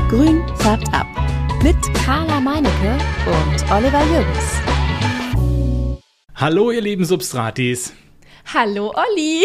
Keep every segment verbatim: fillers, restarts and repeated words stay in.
Grün färbt ab. Mit Carla Meinecke und Oliver Jürgens. Hallo ihr lieben Substratis. Hallo Olli.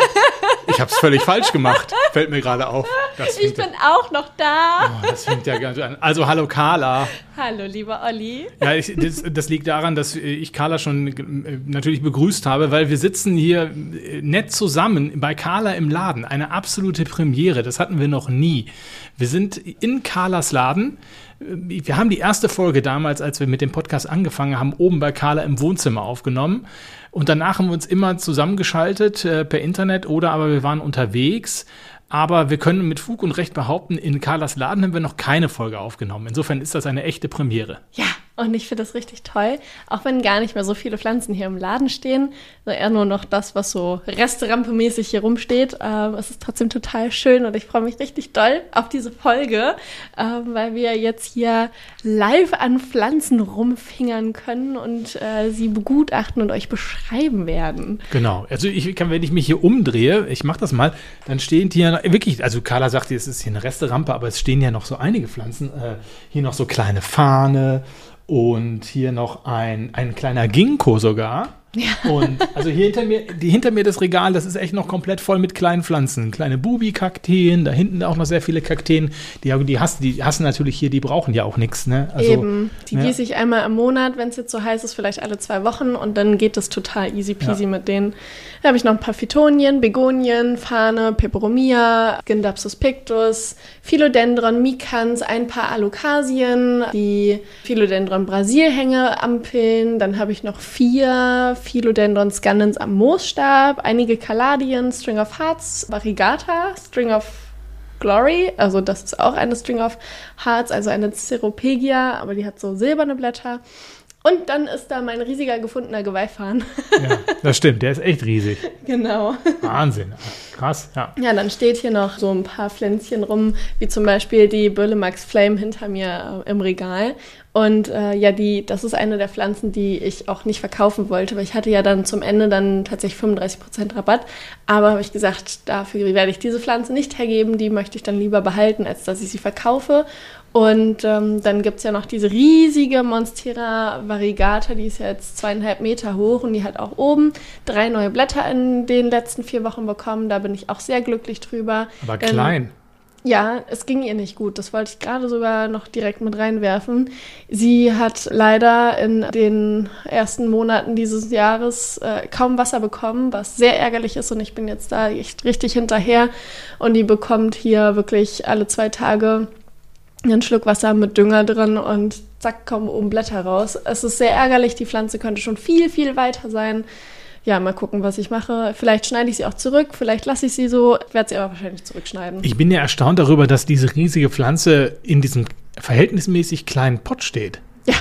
Ich habe es völlig falsch gemacht, fällt mir gerade auf. Das ich bin auch noch da. Oh, das fängt ja ganz an. Also hallo Carla. Hallo lieber Olli. Ja, ich, das, das liegt daran, dass ich Carla schon natürlich begrüßt habe, weil wir sitzen hier nett zusammen bei Carla im Laden. Eine absolute Premiere, das hatten wir noch nie. Wir sind in Carlas Laden. Wir haben die erste Folge damals, als wir mit dem Podcast angefangen haben, oben bei Carla im Wohnzimmer aufgenommen. Und danach haben wir uns immer zusammengeschaltet äh, per Internet oder aber wir waren unterwegs. Aber wir können mit Fug und Recht behaupten, in Carlas Laden haben wir noch keine Folge aufgenommen. Insofern ist das eine echte Premiere. Ja, und ich finde das richtig toll. Auch wenn gar nicht mehr so viele Pflanzen hier im Laden stehen, sondern eher nur noch das, was so Resterampe-mäßig hier rumsteht. Ähm, es ist trotzdem total schön und ich freue mich richtig doll auf diese Folge, ähm, weil wir jetzt hier live an Pflanzen rumfingern können und äh, sie begutachten und euch beschreiben werden. Genau. Also ich kann, wenn ich mich hier umdrehe, ich mache das mal, dann stehen hier wirklich, also Carla sagt, es ist hier eine Resterampe, aber es stehen ja noch so einige Pflanzen. Äh, hier noch so kleine Fahne. Und hier noch ein, ein kleiner Ginkgo sogar. Ja. Und also hier hinter mir, die, hinter mir das Regal, das ist echt noch komplett voll mit kleinen Pflanzen. Kleine Bubi-Kakteen, da hinten auch noch sehr viele Kakteen. Die, die, hassen, die hassen natürlich hier, die brauchen ja auch nichts. Ne? Also, eben, die ja. gieße ich einmal im Monat, wenn es jetzt so heiß ist, vielleicht alle zwei Wochen. Und dann geht es total easy peasy ja. mit denen. Da habe ich noch ein paar Phytonien, Begonien, Fahne, Peperomia, Scindapsus pictus, Philodendron micans, ein paar Alokasien, die Philodendron Brasilhänge, Ampeln. Dann habe ich noch vier Philodendron scandens am Moosstab, einige Kaladien, String of Hearts, Variegata, String of Glory, also das ist auch eine String of Hearts, also eine Ceropegia, aber die hat so silberne Blätter. Und dann ist da mein riesiger gefundener Geweihfarn. Ja, das stimmt, der ist echt riesig. Genau. Wahnsinn, krass, ja. Ja, dann steht hier noch so ein paar Pflänzchen rum, wie zum Beispiel die Burlemax Flame hinter mir äh, im Regal. Und äh, ja, die, das ist eine der Pflanzen, die ich auch nicht verkaufen wollte, weil ich hatte ja dann zum Ende dann tatsächlich fünfunddreißig Prozent Rabatt. Aber habe ich gesagt, dafür werde ich diese Pflanze nicht hergeben, die möchte ich dann lieber behalten, als dass ich sie verkaufe. Und ähm, dann gibt's ja noch diese riesige Monstera variegata, die ist ja jetzt zweieinhalb Meter hoch und die hat auch oben drei neue Blätter in den letzten vier Wochen bekommen. Da bin ich auch sehr glücklich drüber. Aber denn, klein. Ja, es ging ihr nicht gut. Das wollte ich gerade sogar noch direkt mit reinwerfen. Sie hat leider in den ersten Monaten dieses Jahres äh, kaum Wasser bekommen, was sehr ärgerlich ist und ich bin jetzt da echt richtig hinterher und die bekommt hier wirklich alle zwei Tage einen Schluck Wasser mit Dünger drin und zack, kommen oben Blätter raus. Es ist sehr ärgerlich, die Pflanze könnte schon viel, viel weiter sein. Ja, mal gucken, was ich mache. Vielleicht schneide ich sie auch zurück, vielleicht lasse ich sie so. Ich werde sie aber wahrscheinlich zurückschneiden. Ich bin ja erstaunt darüber, dass diese riesige Pflanze in diesem verhältnismäßig kleinen Pott steht. Ja,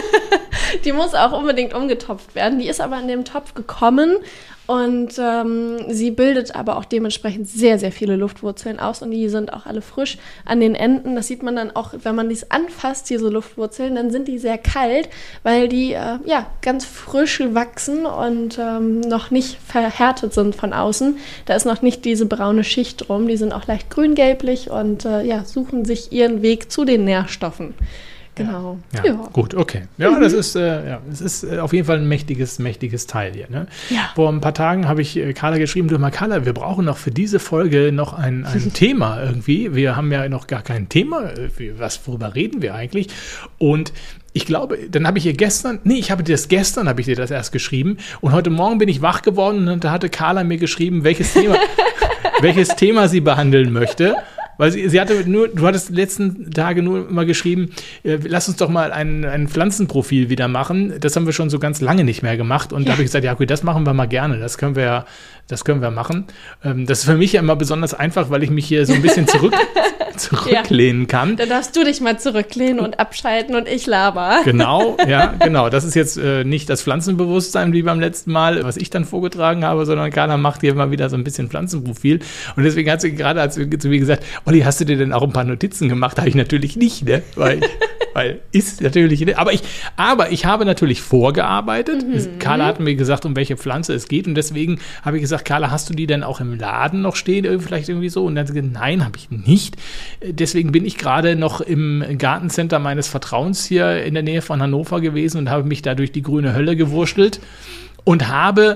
die muss auch unbedingt umgetopft werden. Die ist aber in dem Topf gekommen und ähm, sie bildet aber auch dementsprechend sehr, sehr viele Luftwurzeln aus und die sind auch alle frisch an den Enden. Das sieht man dann auch, wenn man dies anfasst, diese Luftwurzeln, dann sind die sehr kalt, weil die äh, ja ganz frisch wachsen und ähm, noch nicht verhärtet sind von außen. Da ist noch nicht diese braune Schicht drum. Die sind auch leicht grüngelblich und äh, ja, suchen sich ihren Weg zu den Nährstoffen. Genau. Ja, ja, gut, okay. Ja, mhm. das ist, äh, ja, das ist äh, auf jeden Fall ein mächtiges, mächtiges Teil hier. Ne? Ja. Vor ein paar Tagen habe ich äh, Carla geschrieben, du mal Carla, wir brauchen noch für diese Folge noch ein, ein Thema irgendwie. Wir haben ja noch gar kein Thema. Äh, was, worüber reden wir eigentlich? Und ich glaube, dann habe ich ihr gestern, nee, ich habe dir das gestern, habe ich dir das erst geschrieben. Und heute Morgen bin ich wach geworden und da hatte Carla mir geschrieben, welches Thema, welches Thema sie behandeln möchte. Weil sie, sie hatte nur, du hattest die letzten Tage nur immer geschrieben, äh, lass uns doch mal ein, ein Pflanzenprofil wieder machen. Das haben wir schon so ganz lange nicht mehr gemacht. Und ja. da habe ich gesagt, ja, okay, das machen wir mal gerne. Das können wir ja, das können wir machen. Ähm, das ist für mich ja immer besonders einfach, weil ich mich hier so ein bisschen zurück, zurücklehnen kann. Ja. Da darfst du dich mal zurücklehnen und abschalten und ich laber. Genau, ja, genau. Das ist jetzt äh, nicht das Pflanzenbewusstsein wie beim letzten Mal, was ich dann vorgetragen habe, sondern Carla macht hier mal wieder so ein bisschen Pflanzenprofil. Und deswegen hat sie gerade, als sie zu mir gesagt, Olli, hast du dir denn auch ein paar Notizen gemacht? Habe ich natürlich nicht, ne? Weil ich, Weil ist natürlich, aber ich, aber ich habe natürlich vorgearbeitet. Mhm. Carla hat mir gesagt, um welche Pflanze es geht und deswegen habe ich gesagt, Carla, hast du die denn auch im Laden noch stehen, vielleicht irgendwie so? Und dann hat sie gesagt, nein, habe ich nicht. Deswegen bin ich gerade noch im Gartencenter meines Vertrauens hier in der Nähe von Hannover gewesen und habe mich da durch die grüne Hölle gewurschtelt und habe,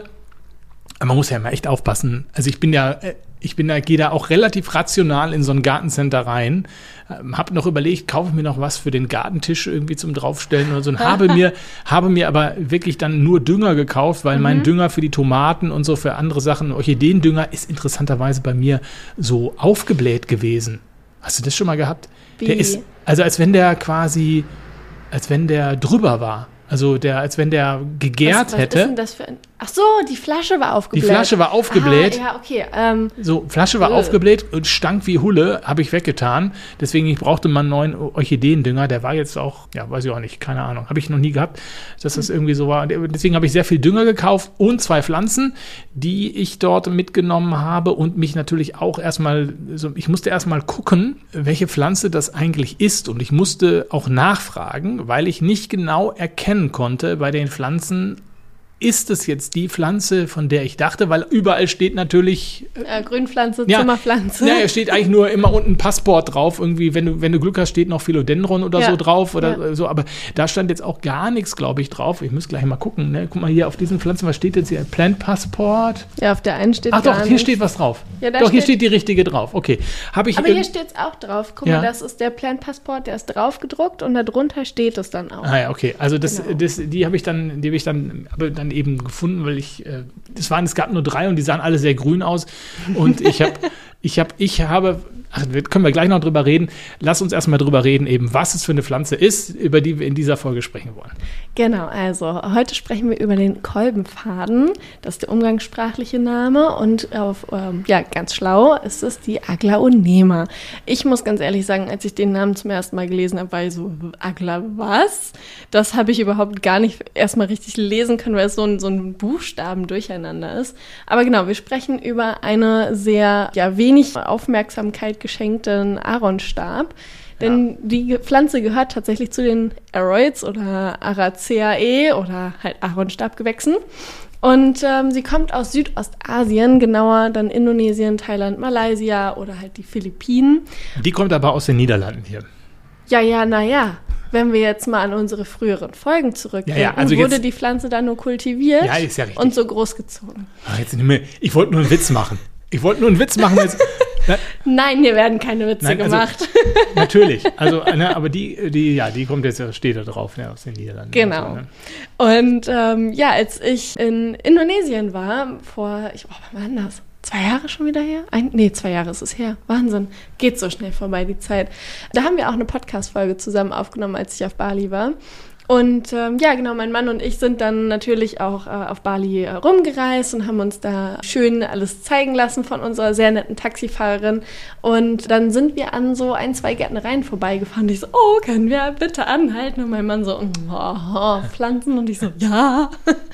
man muss ja immer echt aufpassen, also ich bin ja, ich bin da, gehe da auch relativ rational in so ein Gartencenter rein, ähm, habe noch überlegt, kaufe ich mir noch was für den Gartentisch irgendwie zum Draufstellen oder so und habe mir, habe mir aber wirklich dann nur Dünger gekauft, weil mhm. mein Dünger für die Tomaten und so für andere Sachen, Orchideendünger ist interessanterweise bei mir so aufgebläht gewesen. Hast du das schon mal gehabt? Wie? Der ist, also als wenn der quasi, als wenn der drüber war. Also der, als wenn der gegärt was, was hätte. Ist denn das für ein Ach so, die Flasche war aufgebläht. Die Flasche war aufgebläht. Ah, ja, okay. Ähm, so, Flasche war äh. aufgebläht und stank wie Hulle, habe ich weggetan. Deswegen, ich brauchte mal einen neuen Orchideendünger. Der war jetzt auch, ja, weiß ich auch nicht, keine Ahnung. Habe ich noch nie gehabt, dass das irgendwie so war. Deswegen habe ich sehr viel Dünger gekauft und zwei Pflanzen, die ich dort mitgenommen habe und mich natürlich auch erstmal, so, ich musste erstmal gucken, welche Pflanze das eigentlich ist. Und ich musste auch nachfragen, weil ich nicht genau erkennen konnte bei den Pflanzen, ist es jetzt die Pflanze, von der ich dachte, weil überall steht natürlich äh, Grünpflanze, ja, Zimmerpflanze. Ja, es steht eigentlich nur immer unten Passport drauf, irgendwie, wenn du, wenn du Glück hast, steht noch Philodendron oder ja. so drauf oder ja. so, aber da stand jetzt auch gar nichts, glaube ich, drauf. Ich muss gleich mal gucken, ne? Guck mal hier auf diesen Pflanzen, was steht jetzt hier? Plant Passport? Ja, auf der einen steht Ach gar doch, hier nichts. steht was drauf. Ja, doch, steht, hier steht die richtige drauf, okay. Hab ich aber hier steht es auch drauf. Guck ja. mal, das ist der Plant Passport, der ist drauf gedruckt und darunter steht es dann auch. Ah ja, okay, also das, genau. das, die habe ich dann, die habe ich dann, aber dann eben gefunden, weil ich, äh, das waren, es gab nur drei und die sahen alle sehr grün aus und ich habe, ich habe, ich habe, ach, können wir gleich noch drüber reden, lass uns erstmal drüber reden, eben was es für eine Pflanze ist, über die wir in dieser Folge sprechen wollen. Genau, also heute sprechen wir über den Kolbenfaden, das ist der umgangssprachliche Name und auf, ähm, ja, ganz schlau ist es die Aglaonema. Ich muss ganz ehrlich sagen, als ich den Namen zum ersten Mal gelesen habe, war ich so, Agla was? Das habe ich überhaupt gar nicht erstmal richtig lesen können, weil es so ein, so ein Buchstaben durcheinander ist. Aber genau, wir sprechen über eine sehr, ja, wenig Aufmerksamkeit geschenkten Aaronstab. Denn ja. die Pflanze gehört tatsächlich zu den Aroids oder Araceae oder halt Aaronstabgewächsen. Und ähm, sie kommt aus Südostasien, genauer dann Indonesien, Thailand, Malaysia oder halt die Philippinen. Die kommt aber aus den Niederlanden hier. Ja, ja, naja. Wenn wir jetzt mal an unsere früheren Folgen zurückdenken, ja, ja, also wurde die Pflanze dann nur kultiviert ja, ist ja richtig. Und so großgezogen. Ach, jetzt nicht mehr. Ich wollte nur einen Witz machen. Ich wollte nur einen Witz machen. Jetzt, ne? Nein, hier werden keine Witze Nein, also, gemacht. Natürlich. Also, ne, aber die, die, ja, die kommt jetzt, steht da drauf, ne, aus den Niederlanden. Genau. Und, so, ne? und ähm, ja, als ich in Indonesien war, vor, ich, oh, wann war denn das? Zwei Jahre schon wieder her? Ein, nee, zwei Jahre ist es her. Wahnsinn. Geht so schnell vorbei, die Zeit. Da haben wir auch eine Podcast-Folge zusammen aufgenommen, als ich auf Bali war. Und ähm, ja, genau, mein Mann und ich sind dann natürlich auch äh, auf Bali äh, rumgereist und haben uns da schön alles zeigen lassen von unserer sehr netten Taxifahrerin. Und dann sind wir an so ein, zwei Gärtnereien vorbeigefahren. Und ich so, oh, können wir bitte anhalten? Und mein Mann so, oh, Pflanzen. Und ich so, ja.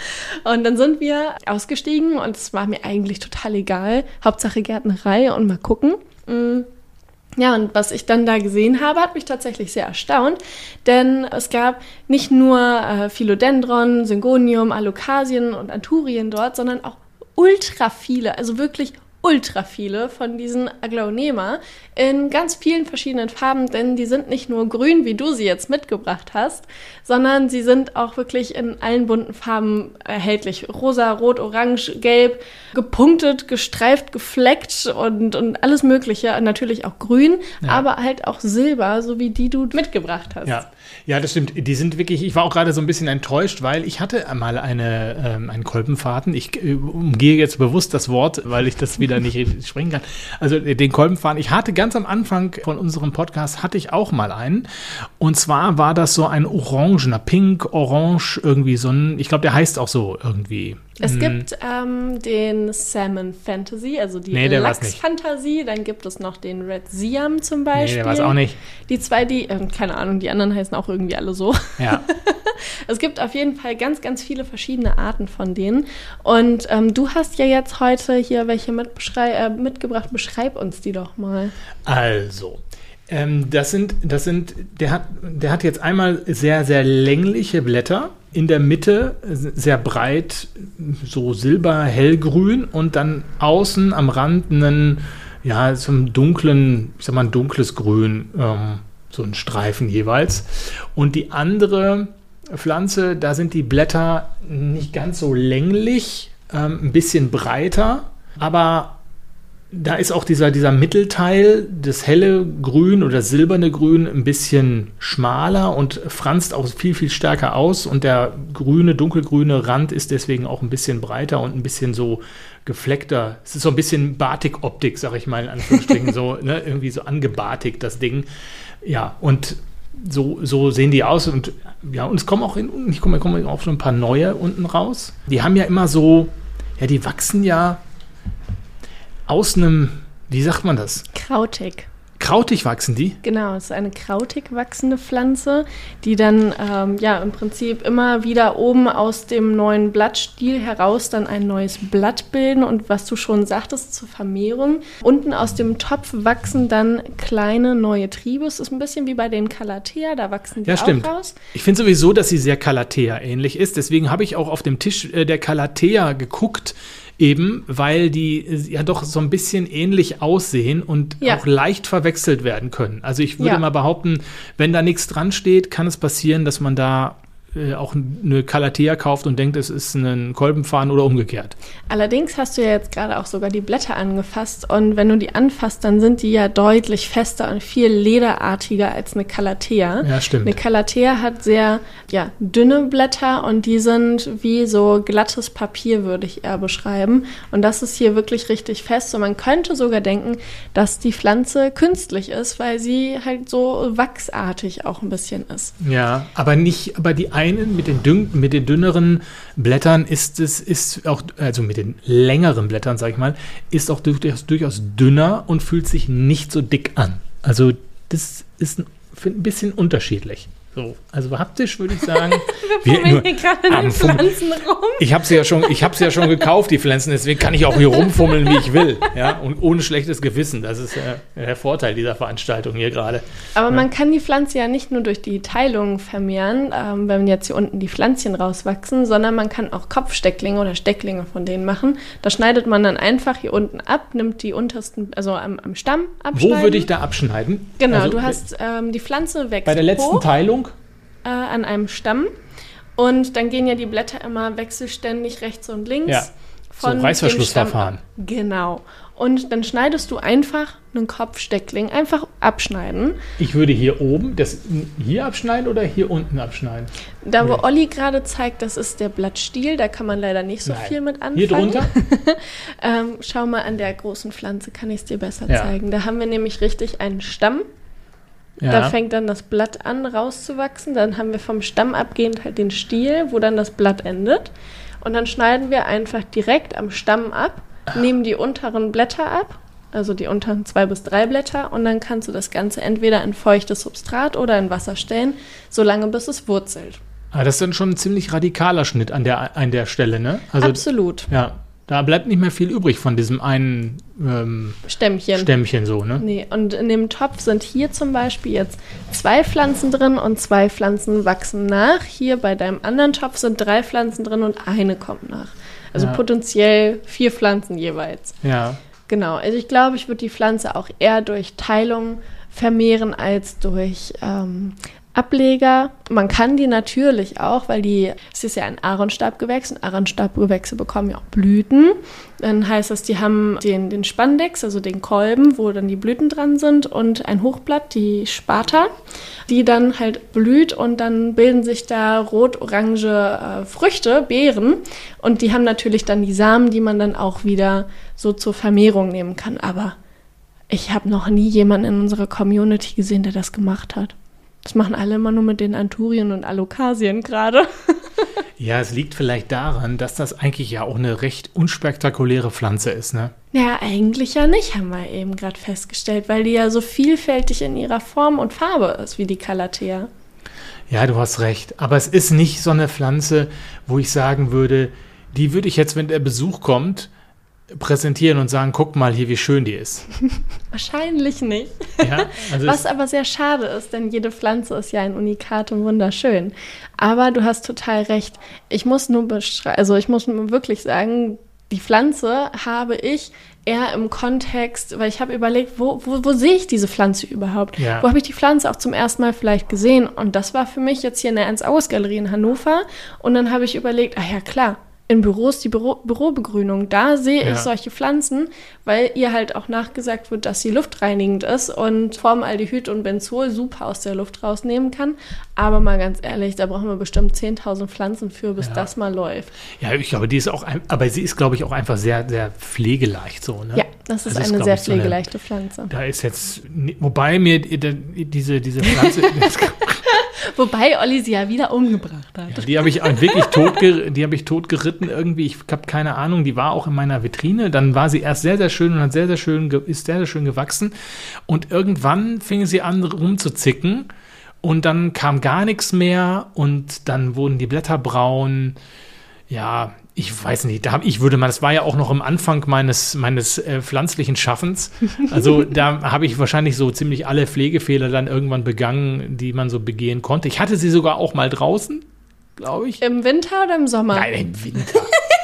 Und dann sind wir ausgestiegen und es war mir eigentlich total egal. Hauptsache Gärtnerei und mal gucken. Mhm. Ja, und was ich dann da gesehen habe, hat mich tatsächlich sehr erstaunt, denn es gab nicht nur äh, Philodendron, Syngonium, Alokasien und Anthurien dort, sondern auch ultra viele, also wirklich ultra viele von diesen Aglaonema in ganz vielen verschiedenen Farben, denn die sind nicht nur grün, wie du sie jetzt mitgebracht hast, sondern sie sind auch wirklich in allen bunten Farben erhältlich. Rosa, rot, orange, gelb, gepunktet, gestreift, gefleckt und, und alles Mögliche. Natürlich auch grün, ja. aber halt auch silber, so wie die du mitgebracht hast. Ja. Ja, das stimmt. Die sind wirklich, ich war auch gerade so ein bisschen enttäuscht, weil ich hatte mal eine, ähm, einen Kolbenfaden. Ich äh, umgehe jetzt bewusst das Wort, weil ich das wieder nicht richtig sprechen kann. Also äh, den Kolbenfaden. Ich hatte ganz am Anfang von unserem Podcast, hatte ich auch mal einen. Und zwar war das so ein orangener, pink, orange, irgendwie so ein, ich glaube, der heißt auch so irgendwie. Es gibt ähm, den Salmon Fantasy, also die nee, Lachs-Fantasie. Dann gibt es noch den Red Siam zum Beispiel. Nee, der war es auch nicht. Die zwei, die, äh, keine Ahnung, die anderen heißen auch irgendwie alle so. Ja. Es gibt auf jeden Fall ganz, ganz viele verschiedene Arten von denen. Und ähm, du hast ja jetzt heute hier welche mit beschrei- äh, mitgebracht. Beschreib uns die doch mal. Also, Ähm, das sind, das sind, der hat, der hat jetzt einmal sehr, sehr längliche Blätter, in der Mitte sehr breit, so silber-hellgrün und dann außen am Rand einen, ja, so einen dunklen, ich sag mal ein dunkles Grün, ähm, so ein Streifen jeweils. Und die andere Pflanze, da sind die Blätter nicht ganz so länglich, ähm, ein bisschen breiter, aber da ist auch dieser, dieser Mittelteil, das helle Grün oder silberne Grün, ein bisschen schmaler und franzt auch viel, viel stärker aus. Und der grüne, dunkelgrüne Rand ist deswegen auch ein bisschen breiter und ein bisschen so gefleckter. Es ist so ein bisschen Batik-Optik, sag ich mal in Anführungsstrichen, so, ne, irgendwie so angebatigt, das Ding. Ja, und so, so sehen die aus. Und ja, und es kommen auch, in, ich komme, kommen auch schon ein paar neue unten raus. Die haben ja immer so, ja, die wachsen ja aus einem, wie sagt man das? Krautig. Krautig wachsen die? Genau, es ist eine krautig wachsende Pflanze, die dann ähm, ja im Prinzip immer wieder oben aus dem neuen Blattstiel heraus dann ein neues Blatt bilden und was du schon sagtest zur Vermehrung. Unten aus dem Topf wachsen dann kleine neue Triebe. Es ist ein bisschen wie bei den Calathea, da wachsen die ja, auch stimmt. raus. Ich finde sowieso, dass sie sehr Calathea ähnlich ist. Deswegen habe ich auch auf dem Tisch äh, der Calathea geguckt, eben, weil die ja doch so ein bisschen ähnlich aussehen und ja. auch leicht verwechselt werden können. Also ich würde ja. mal behaupten, wenn da nichts dran steht, kann es passieren, dass man da äh, auch eine Calathea kauft und denkt, es ist ein Kolbenfarn oder umgekehrt. Allerdings hast du ja jetzt gerade auch sogar die Blätter angefasst und wenn du die anfasst, dann sind die ja deutlich fester und viel lederartiger als eine Calathea. Ja, stimmt. Eine Calathea hat sehr ja, dünne Blätter und die sind wie so glattes Papier, würde ich eher beschreiben. Und das ist hier wirklich richtig fest und man könnte sogar denken, dass die Pflanze künstlich ist, weil sie halt so wachsartig auch ein bisschen ist. Ja, aber nicht, aber die einen mit den, dünn, mit den dünneren Blättern ist es, ist auch, also mit den längeren Blättern, sag ich mal, ist auch durchaus, durchaus dünner und fühlt sich nicht so dick an. Also das ist ein, ein bisschen unterschiedlich. So, also haptisch würde ich sagen. Wir fummeln hier gerade in den Pflanzen rum. Ich habe sie ja schon, ich habe sie ja schon gekauft, die Pflanzen, deswegen kann ich auch hier rumfummeln, wie ich will, ja, und ohne schlechtes Gewissen. Das ist äh, der Vorteil dieser Veranstaltung hier gerade. Aber ja. man kann die Pflanze ja nicht nur durch die Teilung vermehren, ähm, wenn jetzt hier unten die Pflänzchen rauswachsen, sondern man kann auch Kopfstecklinge oder Stecklinge von denen machen. Da schneidet man dann einfach hier unten ab, nimmt die untersten, also am, am Stamm abschneiden. Wo würde ich da abschneiden? Genau, also, du hast ähm, die Pflanze wächst bei der letzten hoch. Teilung Äh, an einem Stamm und dann gehen ja die Blätter immer wechselständig rechts und links. Ja, von so Reißverschlussverfahren. Genau. Und dann schneidest du einfach einen Kopfsteckling, einfach abschneiden. Ich würde hier oben, das hier abschneiden oder hier unten abschneiden? Da, wo nee. Olli gerade zeigt, das ist der Blattstiel, da kann man leider nicht so Nein. viel mit anfangen. Hier drunter? ähm, schau mal an der großen Pflanze, kann ich es dir besser ja. zeigen. Da haben wir nämlich richtig einen Stamm. Ja. Da fängt dann das Blatt an rauszuwachsen. Dann haben wir vom Stamm abgehend halt den Stiel, wo dann das Blatt endet. Und dann schneiden wir einfach direkt am Stamm ab, ah. nehmen die unteren Blätter ab, also die unteren zwei bis drei Blätter. Und dann kannst du das Ganze entweder in feuchtes Substrat oder in Wasser stellen, solange bis es wurzelt. Ah, das ist dann schon ein ziemlich radikaler Schnitt an der, an der Stelle, ne? Also, absolut. Ja. Da bleibt nicht mehr viel übrig von diesem einen ähm, Stämmchen. Stämmchen so, ne? Nee, und in dem Topf sind hier zum Beispiel jetzt zwei Pflanzen drin und zwei Pflanzen wachsen nach. Hier bei deinem anderen Topf sind drei Pflanzen drin und eine kommt nach. Also ja. potenziell vier Pflanzen jeweils. Ja. Genau, also ich glaube, ich würde die Pflanze auch eher durch Teilung vermehren als durch ähm, Ableger. Man kann die natürlich auch, weil die, es ist ja ein Aaronstabgewächs und Aaronstabgewächse bekommen ja auch Blüten. Dann heißt das, die haben den, den Spandex, also den Kolben, wo dann die Blüten dran sind und ein Hochblatt, die Spata, die dann halt blüht und dann bilden sich da rot-orange äh, Früchte, Beeren und die haben natürlich dann die Samen, die man dann auch wieder so zur Vermehrung nehmen kann. Aber ich habe noch nie jemanden in unserer Community gesehen, der das gemacht hat. Das machen alle immer nur mit den Anthurien und Alokasien gerade. Ja, es liegt vielleicht daran, dass das eigentlich ja auch eine recht unspektakuläre Pflanze ist, ne? Ja, eigentlich ja nicht, haben wir eben gerade festgestellt, weil die ja so vielfältig in ihrer Form und Farbe ist, wie die Calathea. Ja, du hast recht. Aber es ist nicht so eine Pflanze, wo ich sagen würde, die würde ich jetzt, wenn der Besuch kommt, präsentieren und sagen, guck mal hier, wie schön die ist. Wahrscheinlich nicht. Ja, also was aber sehr schade ist, denn jede Pflanze ist ja ein Unikat und wunderschön. Aber du hast total recht. Ich muss nur bestre- also ich muss nur wirklich sagen, die Pflanze habe ich eher im Kontext, weil ich habe überlegt, wo, wo, wo sehe ich diese Pflanze überhaupt? Ja. Wo habe ich die Pflanze auch zum ersten Mal vielleicht gesehen? Und das war für mich jetzt hier in der Ernst-August-Galerie in Hannover. Und dann habe ich überlegt, ah ja klar, in Büros die Büro, Bürobegrünung, da sehe ich Ja. solche Pflanzen, weil ihr halt auch nachgesagt wird, dass sie luftreinigend ist und Formaldehyd und Benzol super aus der Luft rausnehmen kann. Aber mal ganz ehrlich, da brauchen wir bestimmt zehntausend Pflanzen für, bis Ja. das mal läuft. Ja, ich glaube, die ist auch, ein, aber sie ist, glaube ich, auch einfach sehr, sehr pflegeleicht so, ne? Ja, das ist Also eine glaub sehr ich, so eine- pflegeleichte Pflanze. Da ist jetzt, wobei mir diese, diese Pflanze, Wobei Olli sie ja wieder umgebracht hat. ja, die habe ich wirklich tot, die habe ich tot geritten irgendwie. Ich habe keine Ahnung, die war auch in meiner Vitrine. Dann war sie erst sehr, sehr schön und hat sehr, sehr schön, ge- ist sehr, sehr schön gewachsen. Und irgendwann fing sie an rumzuzicken und dann kam gar nichts mehr und dann wurden die Blätter braun. Ja, ich weiß nicht, da hab, ich würde mal, das war ja auch noch am Anfang meines, meines äh, pflanzlichen Schaffens. Also da habe ich wahrscheinlich so ziemlich alle Pflegefehler dann irgendwann begangen, die man so begehen konnte. Ich hatte sie sogar auch mal draußen, glaube ich. Im Winter oder im Sommer? Nein, im Winter.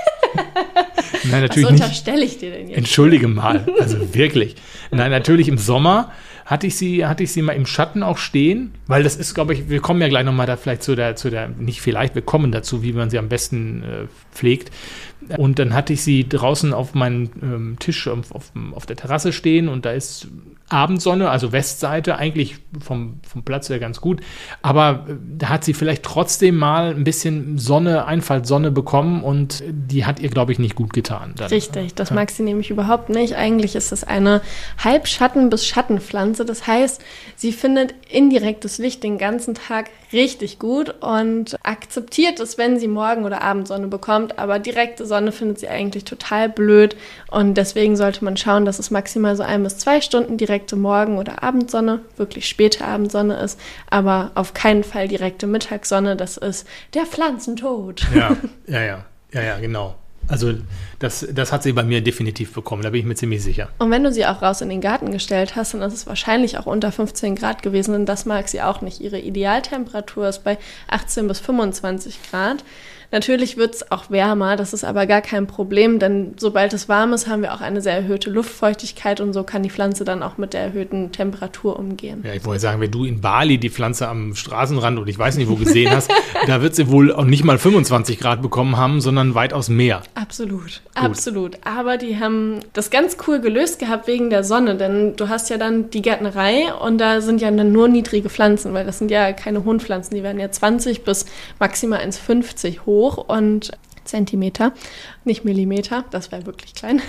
Nein, Was natürlich nicht. unterstelle ich dir denn jetzt? Entschuldige mal, also wirklich. Nein, natürlich im Sommer hatte ich sie, hatte ich sie mal im Schatten auch stehen, weil das ist, glaube ich, wir kommen ja gleich nochmal da vielleicht zu der, zu der, nicht vielleicht, wir kommen dazu, wie man sie am besten äh, pflegt. Und dann hatte ich sie draußen auf meinem ähm, Tisch auf, auf, auf der Terrasse stehen und da ist Abendsonne, also Westseite, eigentlich vom, vom Platz her ganz gut. Aber äh, da hat sie vielleicht trotzdem mal ein bisschen Sonne, Einfallssonne bekommen und die hat ihr, glaube ich, nicht gut getan. Dann. Richtig, das mag sie nämlich überhaupt nicht. Eigentlich ist es eine Halbschatten- bis Schattenpflanze. Das heißt, sie findet indirektes Licht den ganzen Tag richtig gut und akzeptiert es, wenn sie Morgen- oder Abendsonne bekommt. Aber direkte Sonne findet sie eigentlich total blöd. Und deswegen sollte man schauen, dass es maximal so ein bis zwei Stunden direkte Morgen- oder Abendsonne, wirklich späte Abendsonne ist. Aber auf keinen Fall direkte Mittagssonne. Das ist der Pflanzentod. Ja, ja, ja, ja, ja, genau. Also das, das hat sie bei mir definitiv bekommen, da bin ich mir ziemlich sicher. Und wenn du sie auch raus in den Garten gestellt hast, dann ist es wahrscheinlich auch unter fünfzehn Grad gewesen, denn das mag sie auch nicht. Ihre Idealtemperatur ist bei achtzehn bis fünfundzwanzig Grad. Natürlich wird es auch wärmer, das ist aber gar kein Problem, denn sobald es warm ist, haben wir auch eine sehr erhöhte Luftfeuchtigkeit und so kann die Pflanze dann auch mit der erhöhten Temperatur umgehen. Ja, ich wollte sagen, wenn du in Bali die Pflanze am Straßenrand und ich weiß nicht wo gesehen hast, da wird sie wohl auch nicht mal fünfundzwanzig Grad bekommen haben, sondern weitaus mehr. Absolut, absolut. Aber die haben das ganz cool gelöst gehabt wegen der Sonne, denn du hast ja dann die Gärtnerei und da sind ja dann nur niedrige Pflanzen, weil das sind ja keine hohen Pflanzen, die werden ja zwanzig bis maximal eins Komma fünfzig hoch und Zentimeter, nicht Millimeter, das wäre wirklich klein.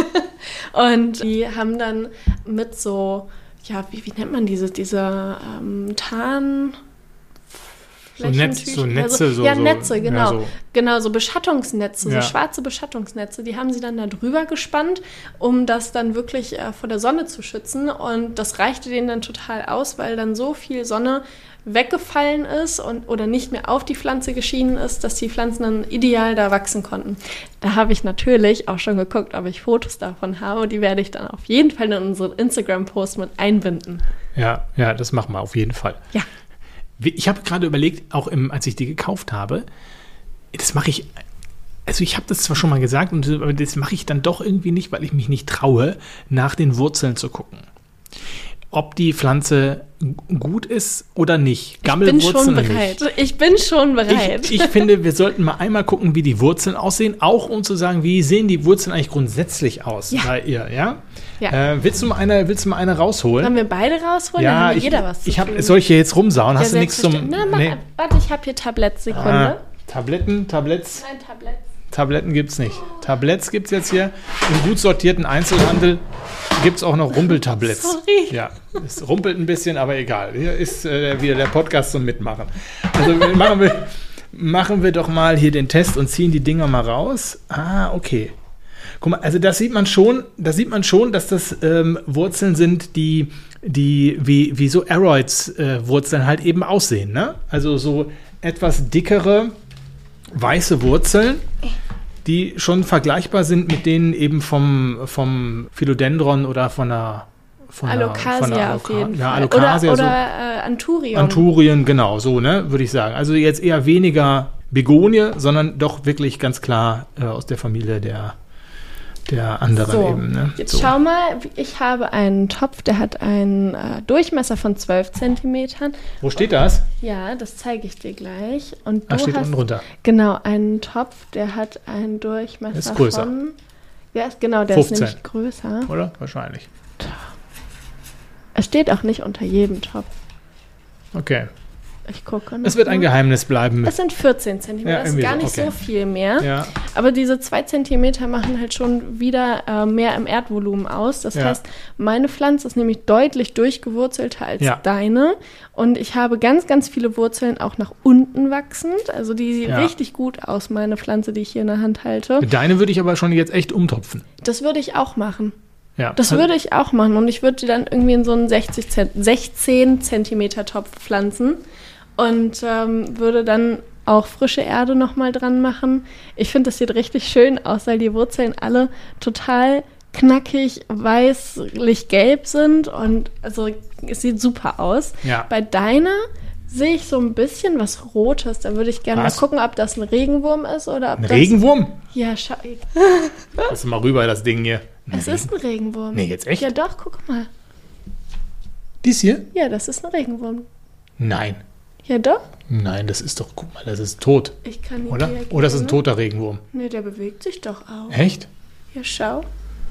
Und die haben dann mit so, ja, wie, wie nennt man diese, diese ähm, Tarn... So, Netz, so Netze, also, so. Ja, so, Netze, genau. Ja, so. Genau, so Beschattungsnetze, Ja. so schwarze Beschattungsnetze, die haben sie dann da drüber gespannt, um das dann wirklich äh, vor der Sonne zu schützen. Und das reichte denen dann total aus, weil dann so viel Sonne weggefallen ist und oder nicht mehr auf die Pflanze geschienen ist, dass die Pflanzen dann ideal da wachsen konnten. Da habe ich natürlich auch schon geguckt, ob ich Fotos davon habe. Die werde ich dann auf jeden Fall in unseren Instagram-Post mit einbinden. Ja, ja, das machen wir auf jeden Fall. Ja. Ich habe gerade überlegt, auch im, als ich die gekauft habe, das mache ich, also ich habe das zwar schon mal gesagt, und aber das mache ich dann doch irgendwie nicht, weil ich mich nicht traue, nach den Wurzeln zu gucken. Ob die Pflanze gut ist oder nicht. Gammelwurzeln Ich bin schon oder bereit. nicht. Ich bin schon bereit. Ich, ich finde, wir sollten mal einmal gucken, wie die Wurzeln aussehen, auch um zu sagen, wie sehen die Wurzeln eigentlich grundsätzlich aus Ja. bei ihr, ja? Ja. Äh, willst du mal eine, willst du mal eine rausholen? Wollen wir beide rausholen? Dann Ja, haben wir ich, jeder was zu ich hab, tun. soll ich hier jetzt rumsauen? Ja, Hast du nichts zum... selbstverständlich. Na, mach, Nee. Warte, ich habe hier Tabletts, Sekunde. Ah, Tabletten, Tabletts, Nein, Tabletts. Tabletten gibt's nicht. Tabletts gibt's jetzt hier. Im gut sortierten Einzelhandel gibt's auch noch Rumpeltabletts. Sorry. Ja, es rumpelt ein bisschen, aber egal. Hier ist äh, wieder der Podcast zum Mitmachen. Also machen wir, machen wir doch mal hier den Test und ziehen die Dinger mal raus. Ah, okay. Guck mal, also das sieht man schon, da sieht man schon, dass das ähm, Wurzeln sind, die, die wie, wie so Aroids-Wurzeln äh, halt eben aussehen, ne? Also so etwas dickere, weiße Wurzeln, die schon vergleichbar sind mit denen eben vom, vom Philodendron oder von einer, von Alocasia von der auf jeden ja, Fall. Alocasia, oder oder so. äh, Anthurium. Anthurien, genau, so, ne, würde ich sagen. Also jetzt eher weniger Begonie, sondern doch wirklich ganz klar äh, aus der Familie der, der anderen so, eben. Ne? Jetzt so. schau mal, ich habe einen Topf, der hat einen äh, Durchmesser von zwölf Zentimetern. Wo steht das? Ja, das zeige ich dir gleich. Und du Ah, steht hast unten runter. Genau einen Topf, der hat einen Durchmesser Ist größer. von... Ja, ist, genau, der fünfzehn. ist nämlich größer. Oder? Wahrscheinlich. Es steht auch nicht unter jedem Topf. Okay. Ich gucke noch Es wird ein mal. Geheimnis bleiben. Es sind vierzehn Zentimeter, Ja, das ist irgendwie gar so, nicht okay. so viel mehr. Ja. Aber diese zwei Zentimeter machen halt schon wieder äh, mehr im Erdvolumen aus. Das Ja. heißt, meine Pflanze ist nämlich deutlich durchgewurzelter als Ja. deine. Und ich habe ganz, ganz viele Wurzeln auch nach unten wachsend. Also die sieht Ja. richtig gut aus, meine Pflanze, die ich hier in der Hand halte. Deine würde ich aber schon jetzt echt umtopfen. Das würde ich auch machen. Ja. Das würde ich auch machen. Und ich würde die dann irgendwie in so einen sechzig Zent- sechzehn Zentimeter Topf pflanzen. Und ähm, würde dann auch frische Erde nochmal dran machen. Ich finde, das sieht richtig schön aus, weil die Wurzeln alle total knackig, weißlich-gelb sind. Und also es sieht super aus. Ja. Bei deiner sehe ich so ein bisschen was Rotes. Da würde ich gerne mal Was? gucken, ob das ein Regenwurm ist oder ob Ein das... Regenwurm? Ja, schau. Lass mal rüber, das Ding hier. Es ist ein Regenwurm. Nee, jetzt echt? Ja doch, guck mal. Dies hier? Ja, das ist ein Regenwurm. Nein. Ja doch. Nein, das ist doch, guck mal, das ist tot, Ich kann ihn oder? dir Oder ist es ein geben. toter Regenwurm? Nee, der bewegt sich doch auch. Echt? Ja, schau.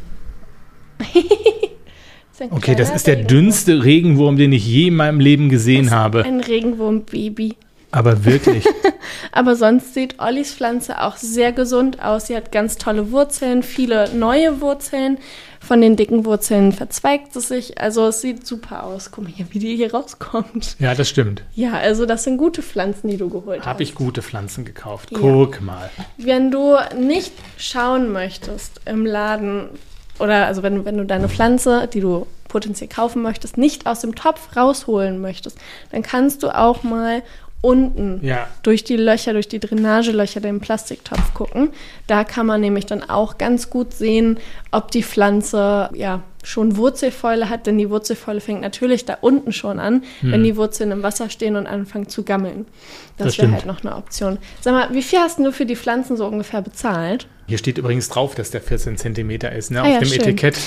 ist ein Okay, das kleiner ist der Regenwurm. dünnste Regenwurm, den ich je in meinem Leben gesehen Das ist habe. Ein Regenwurmbaby. Aber wirklich. Aber sonst sieht Ollis Pflanze auch sehr gesund aus. Sie hat ganz tolle Wurzeln, viele neue Wurzeln. Von den dicken Wurzeln verzweigt es sich. Also es sieht super aus. Guck mal hier, wie die hier rauskommt. Ja, das stimmt. Ja, also das sind gute Pflanzen, die du geholt hast. Habe ich gute Pflanzen gekauft. Ja. Guck mal. Wenn du nicht schauen möchtest im Laden oder also wenn, wenn du deine Pflanze, die du potenziell kaufen möchtest, nicht aus dem Topf rausholen möchtest, dann kannst du auch mal unten Ja. durch die Löcher, durch die Drainagelöcher den Plastiktopf gucken. Da kann man nämlich dann auch ganz gut sehen, ob die Pflanze ja schon Wurzelfäule hat, denn die Wurzelfäule fängt natürlich da unten schon an, Hm. wenn die Wurzeln im Wasser stehen und anfangen zu gammeln. Das, Das wäre stimmt. halt noch eine Option. Sag mal, wie viel hast du für die Pflanzen so ungefähr bezahlt? Hier steht übrigens drauf, dass der vierzehn Zentimeter ist, ne? Ah Auf ja, dem schön. Etikett.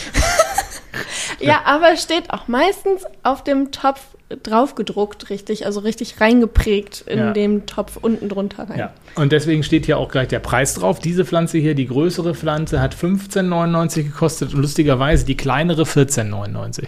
Ja, aber es steht auch meistens auf dem Topf drauf gedruckt, richtig, also richtig reingeprägt in Ja. dem Topf unten drunter rein. Ja. Und deswegen steht hier auch gleich der Preis drauf. Diese Pflanze hier, die größere Pflanze, hat fünfzehn neunundneunzig gekostet. Lustigerweise die kleinere vierzehn neunundneunzig.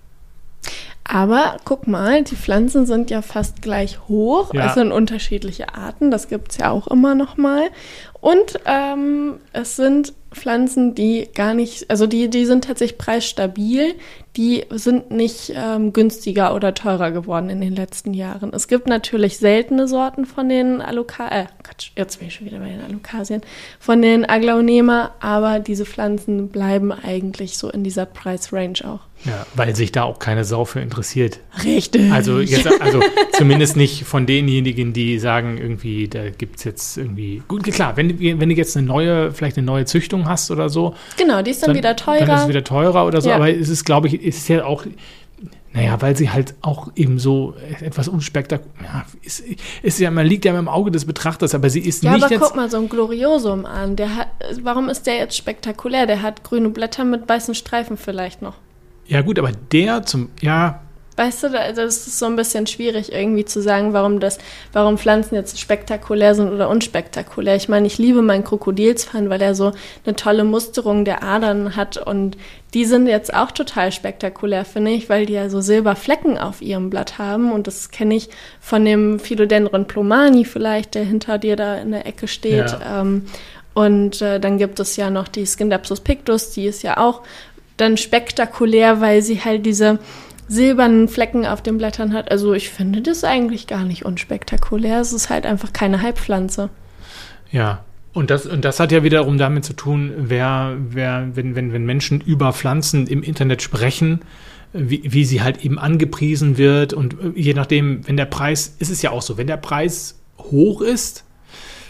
Aber guck mal, die Pflanzen sind ja fast gleich hoch. Ja. Es sind unterschiedliche Arten, das gibt es ja auch immer noch mal. Und ähm, es sind Pflanzen, die gar nicht, also die, die sind tatsächlich preisstabil. Die sind nicht ähm, günstiger oder teurer geworden in den letzten Jahren. Es gibt natürlich seltene Sorten von den Aloca, äh, Quatsch, jetzt bin ich schon wieder bei den Alokasien, von den Aglaonema, aber diese Pflanzen bleiben eigentlich so in dieser Preisrange auch. Ja, weil sich da auch keine Sau für interessiert. Richtig. Also, jetzt, also zumindest nicht von denjenigen, die sagen, irgendwie, da gibt es jetzt irgendwie. Gut, klar, wenn, du- wenn du jetzt eine neue, vielleicht eine neue Züchtung hast oder so, Genau, die ist dann, wieder teurer. Dann ist es wieder teurer oder so, Ja. aber es ist, glaube ich, ist ja auch, naja, weil sie halt auch eben so etwas unspektakulär, ja, ist, ist ja, man liegt ja im Auge des Betrachters, aber sie ist Ja, nicht aber jetzt. guck mal so ein Gloriosum an. Der hat, warum ist der jetzt spektakulär? Der hat grüne Blätter mit weißen Streifen vielleicht noch. Ja, gut, aber der zum, ja, Weißt du, da- das ist so ein bisschen schwierig irgendwie zu sagen, warum das, warum Pflanzen jetzt spektakulär sind oder unspektakulär. Ich meine, ich liebe meinen Krokodilsfan, weil er so eine tolle Musterung der Adern hat und die sind jetzt auch total spektakulär, finde ich, weil die ja so Silberflecken auf ihrem Blatt haben und das kenne ich von dem Philodendron plomani vielleicht, der hinter dir da in der Ecke steht. Ja. Ähm, und äh, dann gibt es ja noch die Scindapsus pictus, die ist ja auch dann spektakulär, weil sie halt diese silbernen Flecken auf den Blättern hat. Also ich finde das eigentlich gar nicht unspektakulär. Es ist halt einfach keine Heilpflanze. ja. Und das, und das hat ja wiederum damit zu tun, wer, wer, wenn, wenn, wenn Menschen über Pflanzen im Internet sprechen, wie, wie sie halt eben angepriesen wird und je nachdem, wenn der Preis, ist es ja auch so, wenn der Preis hoch ist,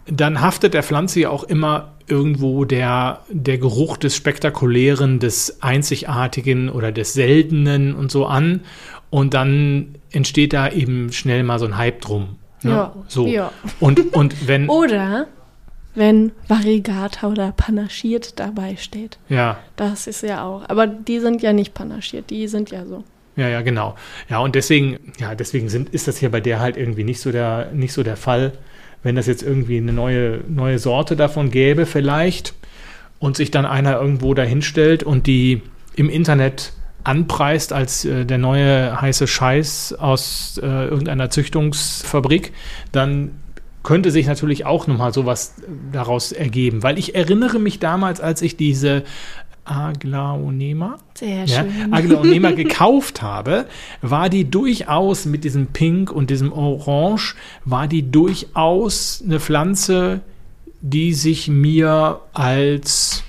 dann haftet der Pflanze ja auch immer irgendwo der, der Geruch des Spektakulären, des Einzigartigen oder des Seltenen und so an. Und dann entsteht da eben schnell mal so ein Hype drum. Ne? Ja. So. Ja. Und, und wenn. Oder wenn Variegata oder panaschiert dabei steht. Ja. Das ist ja auch. Aber die sind ja nicht panaschiert, die sind ja so. Ja, ja, genau. Ja, und deswegen, ja, deswegen sind, ist das hier bei der halt irgendwie nicht so der, nicht so der Fall. Wenn das jetzt irgendwie eine neue, neue Sorte davon gäbe vielleicht und sich dann einer irgendwo dahinstellt und die im Internet anpreist als äh, der neue heiße Scheiß aus äh, irgendeiner Züchtungsfabrik, dann könnte sich natürlich auch nochmal sowas daraus ergeben. Weil ich erinnere mich damals, als ich diese Aglaonema, Sehr ja, schön. Aglaonema gekauft habe, war die durchaus mit diesem Pink und diesem Orange, war die durchaus eine Pflanze, die sich mir als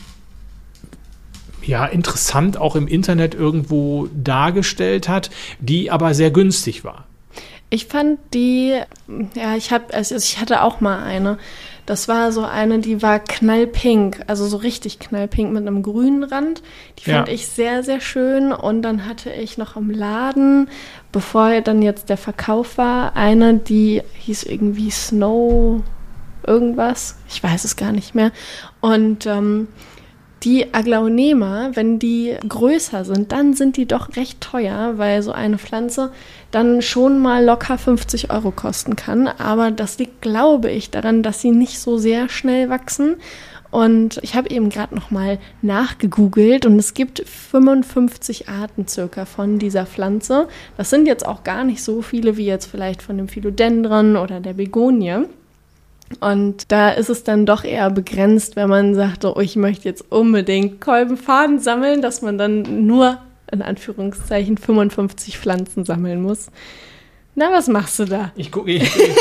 ja, interessant auch im Internet irgendwo dargestellt hat, die aber sehr günstig war. Ich fand die, ja, ich hab, also ich hatte auch mal eine. Das war so eine, die war knallpink, also so richtig knallpink mit einem grünen Rand. Die fand Ja. ich sehr, sehr schön. Und dann hatte ich noch im Laden, bevor dann jetzt der Verkauf war, eine, die hieß irgendwie Snow irgendwas. Ich weiß es gar nicht mehr. Und ähm, die Aglaonema, wenn die größer sind, dann sind die doch recht teuer, weil so eine Pflanze dann schon mal locker fünfzig Euro kosten kann. Aber das liegt, glaube ich, daran, dass sie nicht so sehr schnell wachsen. Und ich habe eben gerade noch mal nachgegoogelt und es gibt fünfundfünfzig Arten circa von dieser Pflanze. Das sind jetzt auch gar nicht so viele wie jetzt vielleicht von dem Philodendron oder der Begonie. Und da ist es dann doch eher begrenzt, wenn man sagt, oh, ich möchte jetzt unbedingt Kolbenfaden sammeln, dass man dann nur, in Anführungszeichen, fünfundfünfzig Pflanzen sammeln muss. Na, was machst du da? Ich gucke ich, ich,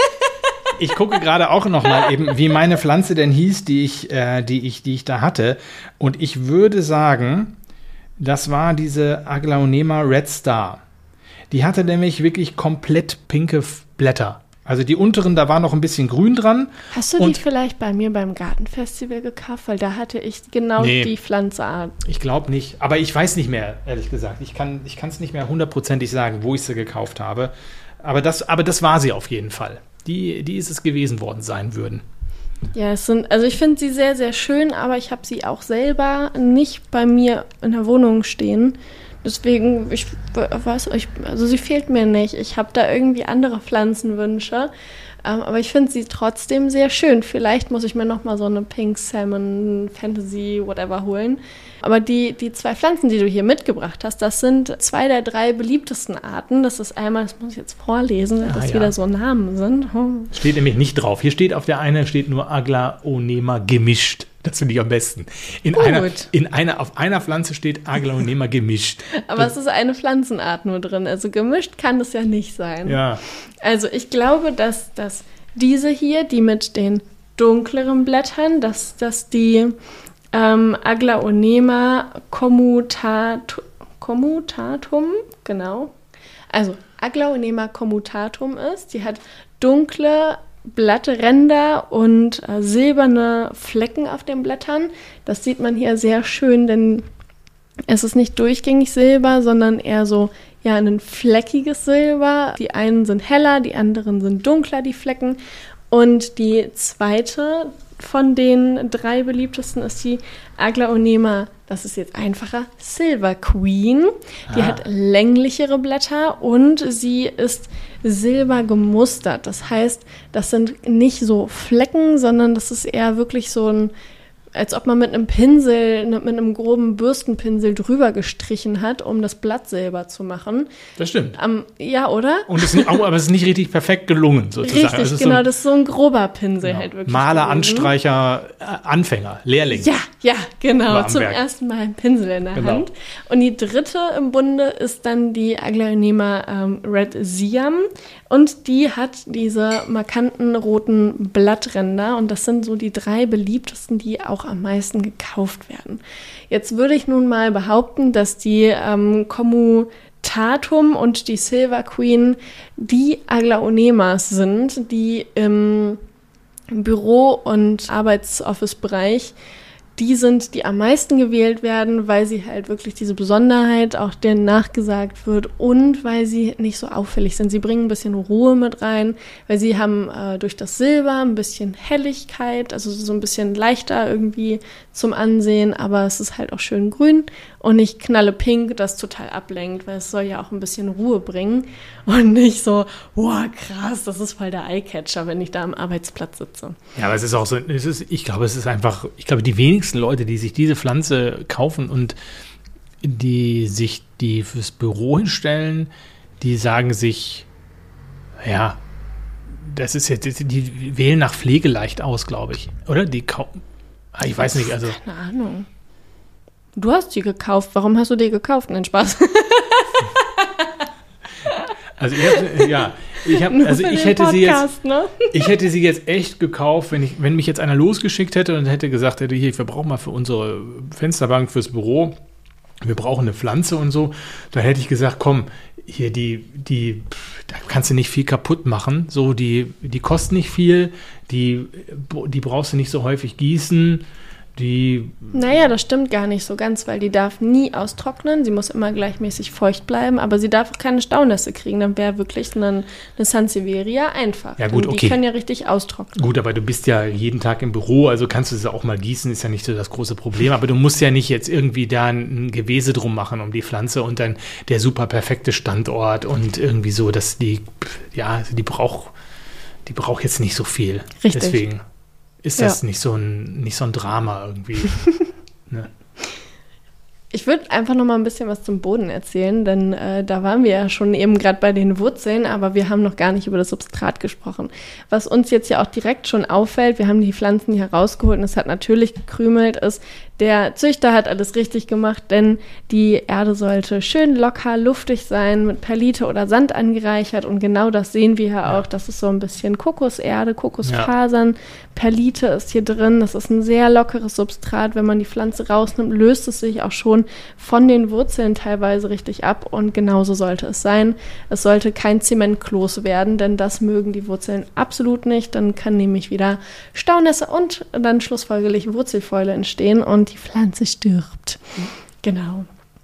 ich gucke gerade auch noch mal eben, wie meine Pflanze denn hieß, die ich, äh, die ich, die ich da hatte. Und ich würde sagen, das war diese Aglaonema Red Star. Die hatte nämlich wirklich komplett pinke Blätter. Also die unteren, da war noch ein bisschen grün dran. Hast du und die vielleicht bei mir beim Gartenfestival gekauft? Weil da hatte ich genau Nee. die Pflanzeart. Ich glaube nicht, aber ich weiß nicht mehr, ehrlich gesagt. Ich kann ich es nicht mehr hundertprozentig sagen, wo ich sie gekauft habe. Aber das, aber das war sie auf jeden Fall. Die, die ist es gewesen worden sein würden. Ja, es sind, also ich finde sie sehr, sehr schön, aber ich habe sie auch selber nicht bei mir in der Wohnung stehen. Deswegen, ich weiß, ich, also sie fehlt mir nicht. Ich habe da irgendwie andere Pflanzenwünsche. Ähm, aber ich finde sie trotzdem sehr schön. Vielleicht muss ich mir noch mal so eine Pink Salmon Fantasy whatever holen. Aber die, die zwei Pflanzen, die du hier mitgebracht hast, das sind zwei der drei beliebtesten Arten. Das ist einmal, das muss ich jetzt vorlesen, weil Ah, das ja. wieder so Namen sind. Oh. Steht nämlich nicht drauf. Hier steht auf der einen steht nur Aglaonema gemischt. Das finde ich am besten. In Gut. einer, in einer, auf einer Pflanze steht Aglaonema gemischt. Aber es ist eine Pflanzenart nur drin. Also gemischt kann das ja nicht sein. Ja, Also ich glaube, dass, dass diese hier, die mit den dunkleren Blättern, dass, dass die ähm, Aglaonema commutatum, commutatum, genau, also Aglaonema commutatum ist. Die hat dunkle Blattränder und äh, silberne Flecken auf den Blättern. Das sieht man hier sehr schön, denn es ist nicht durchgängig Silber, sondern eher so ja ein fleckiges Silber. Die einen sind heller, die anderen sind dunkler, die Flecken. Und die zweite von den drei beliebtesten ist die Aglaonema, das ist jetzt einfacher, Silver Queen. Die Ah. hat länglichere Blätter und sie ist silber gemustert. Das heißt, das sind nicht so Flecken, sondern das ist eher wirklich so ein, als ob man mit einem Pinsel, mit einem groben Bürstenpinsel drüber gestrichen hat, um das Blatt silber zu machen. das stimmt. Ähm, ja, oder? Und es ist nicht, aber es ist nicht richtig perfekt gelungen, sozusagen. Richtig, Es ist genau, so ein das ist so ein grober Pinsel halt wirklich. Maler, gewesen. Anstreicher, äh, Anfänger, Lehrling. Ja, ja, genau. War am Zum Werk. ersten Mal ein Pinsel in der Genau. Hand. Und die dritte im Bunde ist dann die Aglaonema ähm, Red Siam. Und die hat diese markanten roten Blattränder. Und das sind so die drei beliebtesten, die auch am meisten gekauft werden. Jetzt würde ich nun mal behaupten, dass die ähm, Commutatum und die Silver Queen die Aglaonemas sind, die im Büro- und Arbeitsoffice-Bereich, die sind, die am meisten gewählt werden, weil sie halt wirklich diese Besonderheit auch denen nachgesagt wird und weil sie nicht so auffällig sind. Sie bringen ein bisschen Ruhe mit rein, weil sie haben äh, durch das Silber ein bisschen Helligkeit, also so ein bisschen leichter irgendwie zum Ansehen, aber es ist halt auch schön grün und nicht knallepink, das total ablenkt, weil es soll ja auch ein bisschen Ruhe bringen und nicht so, wow, krass, das ist voll der Eyecatcher, wenn ich da am Arbeitsplatz sitze. Ja, aber es ist auch so, es ist, ich glaube, es ist einfach, ich glaube, die wenigsten Leute, die sich diese Pflanze kaufen und die sich die fürs Büro hinstellen, die sagen sich, ja, das ist jetzt, die wählen nach Pflegeleicht aus, glaube ich, oder? Die kaufen, ich weiß nicht, also. Keine Ahnung. Du hast die gekauft, warum hast du die gekauft? Nein, Spaß. Also ich hab, ja, ich habe, also ich hätte Podcast, sie jetzt, ne? ich hätte sie jetzt echt gekauft, wenn ich, wenn mich jetzt einer losgeschickt hätte und hätte gesagt hätte, hier, wir brauchen mal für unsere Fensterbank fürs Büro, wir brauchen eine Pflanze und so, dann hätte ich gesagt, komm, hier die, die, da kannst du nicht viel kaputt machen, so die, die kosten nicht viel, die, die brauchst du nicht so häufig gießen. Die naja, das stimmt gar nicht so ganz, weil die darf nie austrocknen. Sie muss immer gleichmäßig feucht bleiben, aber sie darf auch keine Staunässe kriegen. Dann wäre wirklich eine, eine Sansevieria einfach. Ja, gut, die okay. können ja richtig austrocknen. Gut, aber du bist ja jeden Tag im Büro, also kannst du sie auch mal gießen, ist ja nicht so das große Problem. Aber du musst ja nicht jetzt irgendwie da ein Gewese drum machen um die Pflanze und dann der super perfekte Standort und irgendwie so, dass die, ja, die braucht, die braucht jetzt nicht so viel. Richtig. Deswegen ist das ja. nicht so ein, nicht so ein Drama irgendwie. Ne? Ich würde einfach noch mal ein bisschen was zum Boden erzählen, denn äh, da waren wir ja schon eben gerade bei den Wurzeln, aber wir haben noch gar nicht über das Substrat gesprochen. Was uns jetzt ja auch direkt schon auffällt, wir haben die Pflanzen hier rausgeholt und es hat natürlich gekrümelt, ist, der Züchter hat alles richtig gemacht, denn die Erde sollte schön locker, luftig sein, mit Perlite oder Sand angereichert und genau das sehen wir ja auch. Das ist so ein bisschen Kokoserde, Kokosfasern, ja. Perlite ist hier drin, das ist ein sehr lockeres Substrat. Wenn man die Pflanze rausnimmt, löst es sich auch schon von den Wurzeln teilweise richtig ab und genauso sollte es sein. Es sollte kein Zementkloß werden, denn das mögen die Wurzeln absolut nicht. Dann kann nämlich wieder Staunässe und dann schlussfolgerlich Wurzelfäule entstehen und die Pflanze stirbt. Genau.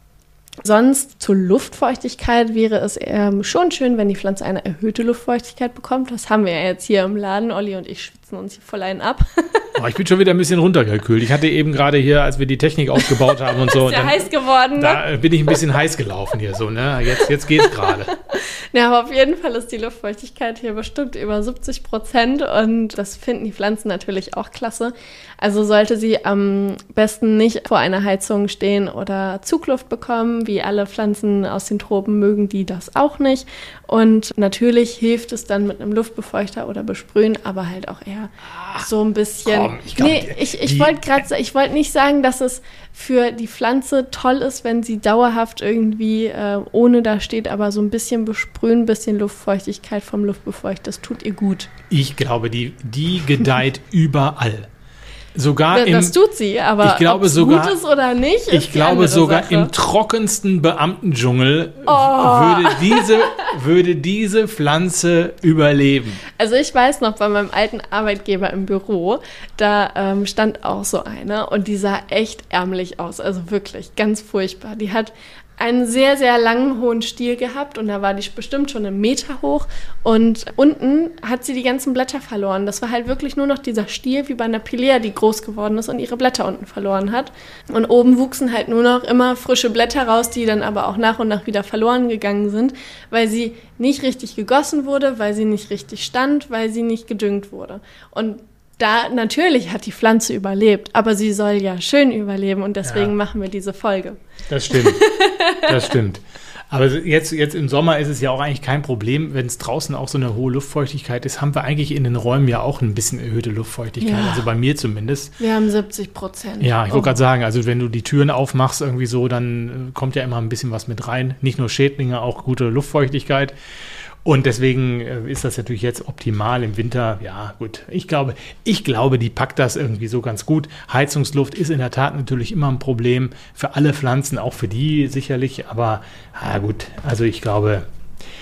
Sonst zur Luftfeuchtigkeit wäre es ähm, schon schön, wenn die Pflanze eine erhöhte Luftfeuchtigkeit bekommt. Das haben wir ja jetzt hier im Laden. Olli und ich schwitzen uns hier voll einen ab. Oh, ich bin schon wieder ein bisschen runtergekühlt. Ich hatte eben gerade hier, als wir die Technik aufgebaut haben und so. Ist ja dann, heiß geworden, ne? Da bin ich ein bisschen heiß gelaufen hier so, ne? Jetzt, jetzt geht's gerade. Ja, aber auf jeden Fall ist die Luftfeuchtigkeit hier bestimmt über siebzig Prozent und das finden die Pflanzen natürlich auch klasse. Also sollte sie am besten nicht vor einer Heizung stehen oder Zugluft bekommen, wie alle Pflanzen aus den Tropen mögen die das auch nicht. Und natürlich hilft es dann mit einem Luftbefeuchter oder Besprühen, aber halt auch eher so ein bisschen. Komm, ich glaub, nee, ich, ich wollte gerade, ich wollte nicht sagen, dass es für die Pflanze toll ist, wenn sie dauerhaft irgendwie äh, ohne da steht, aber so ein bisschen besprühen, ein bisschen Luftfeuchtigkeit vom Luftbefeuchter, das tut ihr gut. Ich glaube, die, die gedeiht überall. Sogar das, im, das tut sie, aber ich glaube ob es sogar, gut ist oder nicht, ist ich glaube die sogar Sache. Im trockensten Beamtendschungel oh. würde, diese, würde diese Pflanze überleben. Also ich weiß noch, bei meinem alten Arbeitgeber im Büro, da ähm, stand auch so eine und die sah echt ärmlich aus, also wirklich ganz furchtbar. Die hat einen sehr, sehr langen, hohen Stiel gehabt und da war die bestimmt schon einen Meter hoch und unten hat sie die ganzen Blätter verloren. Das war halt wirklich nur noch dieser Stiel wie bei einer Pilea, die groß geworden ist und ihre Blätter unten verloren hat. Und oben wuchsen halt nur noch immer frische Blätter raus, die dann aber auch nach und nach wieder verloren gegangen sind, weil sie nicht richtig gegossen wurde, weil sie nicht richtig stand, weil sie nicht gedüngt wurde. Und da natürlich hat die Pflanze überlebt, aber sie soll ja schön überleben und deswegen ja. machen wir diese Folge. Das stimmt, das stimmt. Aber jetzt, jetzt im Sommer ist es ja auch eigentlich kein Problem, wenn es draußen auch so eine hohe Luftfeuchtigkeit ist, haben wir eigentlich in den Räumen ja auch ein bisschen erhöhte Luftfeuchtigkeit, ja. also bei mir zumindest. Wir haben siebzig Prozent. Ja, ich wollte oh. gerade sagen, also wenn du die Türen aufmachst irgendwie so, dann kommt ja immer ein bisschen was mit rein. Nicht nur Schädlinge, auch gute Luftfeuchtigkeit. Und deswegen ist das natürlich jetzt optimal im Winter. Ja, gut. Ich glaube, ich glaube, die packt das irgendwie so ganz gut. Heizungsluft ist in der Tat natürlich immer ein Problem für alle Pflanzen, auch für die sicherlich. Aber ja, gut, also ich glaube,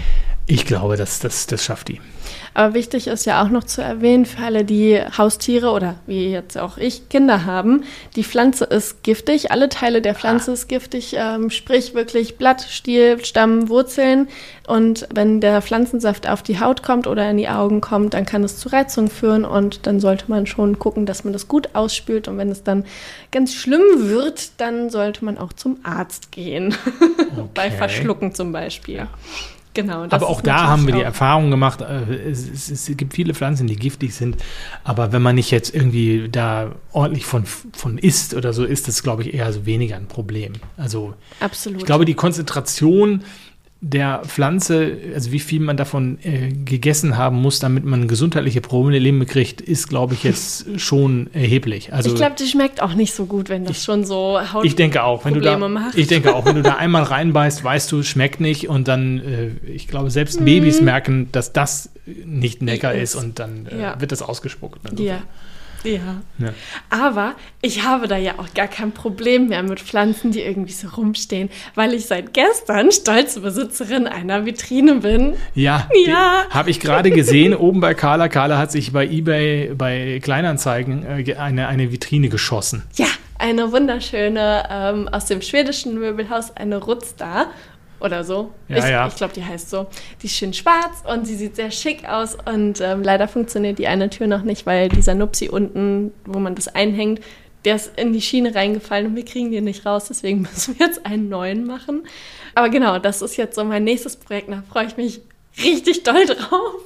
Ich glaube, das, das, das schafft die. Aber wichtig ist ja auch noch zu erwähnen, für alle, die Haustiere oder wie jetzt auch ich Kinder haben, die Pflanze ist giftig, alle Teile der Pflanze ist giftig, ähm, sprich wirklich Blatt, Stiel, Stamm, Wurzeln. Und wenn der Pflanzensaft auf die Haut kommt oder in die Augen kommt, dann kann es zu Reizung führen und dann sollte man schon gucken, dass man das gut ausspült. Und wenn es dann ganz schlimm wird, dann sollte man auch zum Arzt gehen, okay. Bei Verschlucken zum Beispiel. Ja. Genau, aber auch da haben wir die Erfahrung gemacht, es, es, es gibt viele Pflanzen, die giftig sind, aber wenn man nicht jetzt irgendwie da ordentlich von, von isst oder so, ist das, glaube ich, eher so weniger ein Problem. Also absolut. Ich glaube, die Konzentration der Pflanze, also wie viel man davon äh, gegessen haben muss, damit man gesundheitliche Probleme kriegt, ist, glaube ich, jetzt schon erheblich. Also ich glaube, die schmeckt auch nicht so gut, wenn das ich, schon so Hautprobleme ich denke auch, wenn du da, macht. Ich denke auch, wenn du da einmal reinbeißt, weißt du, es schmeckt nicht und dann, äh, ich glaube, selbst mm. Babys merken, dass das nicht lecker ist und dann äh, ja. wird das ausgespuckt. Ja. Ja. ja, aber ich habe da ja auch gar kein Problem mehr mit Pflanzen, die irgendwie so rumstehen, weil ich seit gestern stolze Besitzerin einer Vitrine bin. Ja, ja. habe ich gerade gesehen, oben bei Carla. Carla hat sich bei eBay, bei Kleinanzeigen äh, eine, eine Vitrine geschossen. Ja, eine wunderschöne, ähm, aus dem schwedischen Möbelhaus, eine Rutsda. Oder so. Ja, ich ja. ich glaube, die heißt so. Die ist schön schwarz und sie sieht sehr schick aus. Und ähm, leider funktioniert die eine Tür noch nicht, weil dieser Nupsi unten, wo man das einhängt, der ist in die Schiene reingefallen und wir kriegen den nicht raus. Deswegen müssen wir jetzt einen neuen machen. Aber genau, das ist jetzt so mein nächstes Projekt. Da freue ich mich richtig doll drauf.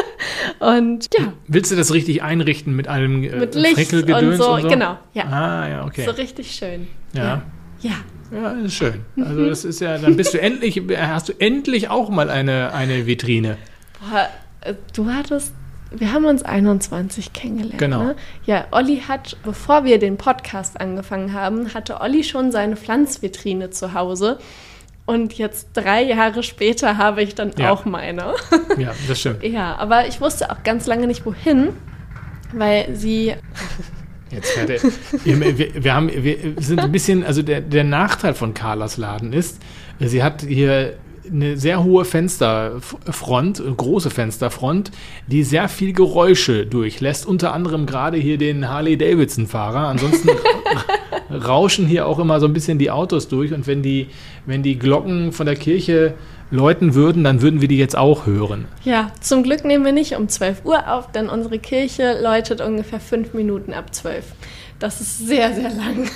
Und ja. Willst du das richtig einrichten mit allem äh, mit Licht und so? und so? Genau, ja. Ah, ja, okay. So richtig schön. Ja. Ja. ja. Ja, das ist schön. Also das ist ja, dann bist du endlich, hast du endlich auch mal eine, eine Vitrine. Boah, du hattest, wir haben uns einundzwanzig kennengelernt. Genau. Ne? Ja, Olli hat, bevor wir den Podcast angefangen haben, hatte Olli schon seine Pflanzvitrine zu Hause. Und jetzt drei Jahre später habe ich dann ja. auch meine. Ja, das stimmt. Ja, aber ich wusste auch ganz lange nicht, wohin, weil sie... Jetzt fährt er. Wir, wir, haben, wir sind ein bisschen, also der, der Nachteil von Carlas Laden ist, sie hat hier eine sehr hohe Fensterfront, große Fensterfront, die sehr viel Geräusche durchlässt, unter anderem gerade hier den Harley-Davidson-Fahrer. Ansonsten rauschen hier auch immer so ein bisschen die Autos durch und wenn die, wenn die Glocken von der Kirche läuten würden, dann würden wir die jetzt auch hören. Ja, zum Glück nehmen wir nicht um zwölf Uhr auf, denn unsere Kirche läutet ungefähr fünf Minuten ab zwölf. Das ist sehr, sehr lang.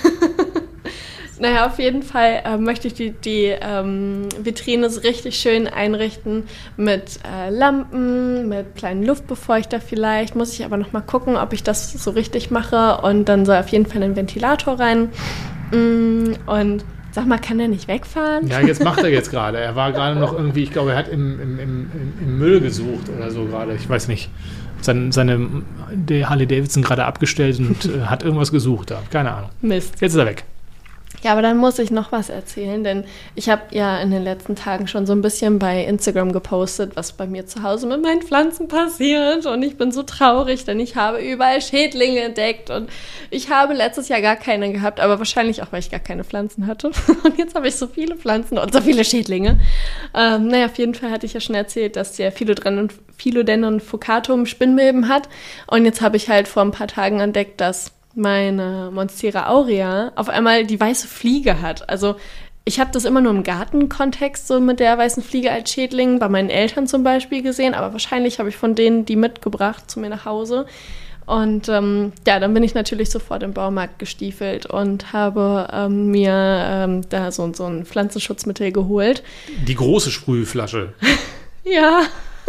Naja, auf jeden Fall äh, möchte ich die, die ähm, Vitrine so richtig schön einrichten mit äh, Lampen, mit kleinen Luftbefeuchter vielleicht. Muss ich aber noch mal gucken, ob ich das so richtig mache. Und dann soll auf jeden Fall ein Ventilator rein. Mm, und sag mal, kann der nicht wegfahren? Ja, jetzt macht er jetzt gerade. Er war gerade noch irgendwie, ich glaube, er hat im, im, im, im Müll gesucht oder so gerade. Ich weiß nicht. Seine, seine der Harley Davidson gerade abgestellt und äh, hat irgendwas gesucht da. Keine Ahnung. Mist. Jetzt ist er weg. Ja, aber dann muss ich noch was erzählen, denn ich habe ja in den letzten Tagen schon so ein bisschen bei Instagram gepostet, was bei mir zu Hause mit meinen Pflanzen passiert und ich bin so traurig, denn ich habe überall Schädlinge entdeckt und ich habe letztes Jahr gar keine gehabt, aber wahrscheinlich auch, weil ich gar keine Pflanzen hatte und jetzt habe ich so viele Pflanzen und so viele Schädlinge. Ähm, naja, auf jeden Fall hatte ich ja schon erzählt, dass der Philodendron fucatum Spinnmilben hat und jetzt habe ich halt vor ein paar Tagen entdeckt, dass meine Monstera aurea auf einmal die weiße Fliege hat. Also ich habe das immer nur im Gartenkontext so mit der weißen Fliege als Schädling, bei meinen Eltern zum Beispiel gesehen, aber wahrscheinlich habe ich von denen die mitgebracht zu mir nach Hause. Und ähm, ja, dann bin ich natürlich sofort im Baumarkt gestiefelt und habe ähm, mir ähm, da so, so ein Pflanzenschutzmittel geholt. Die große Sprühflasche. Ja.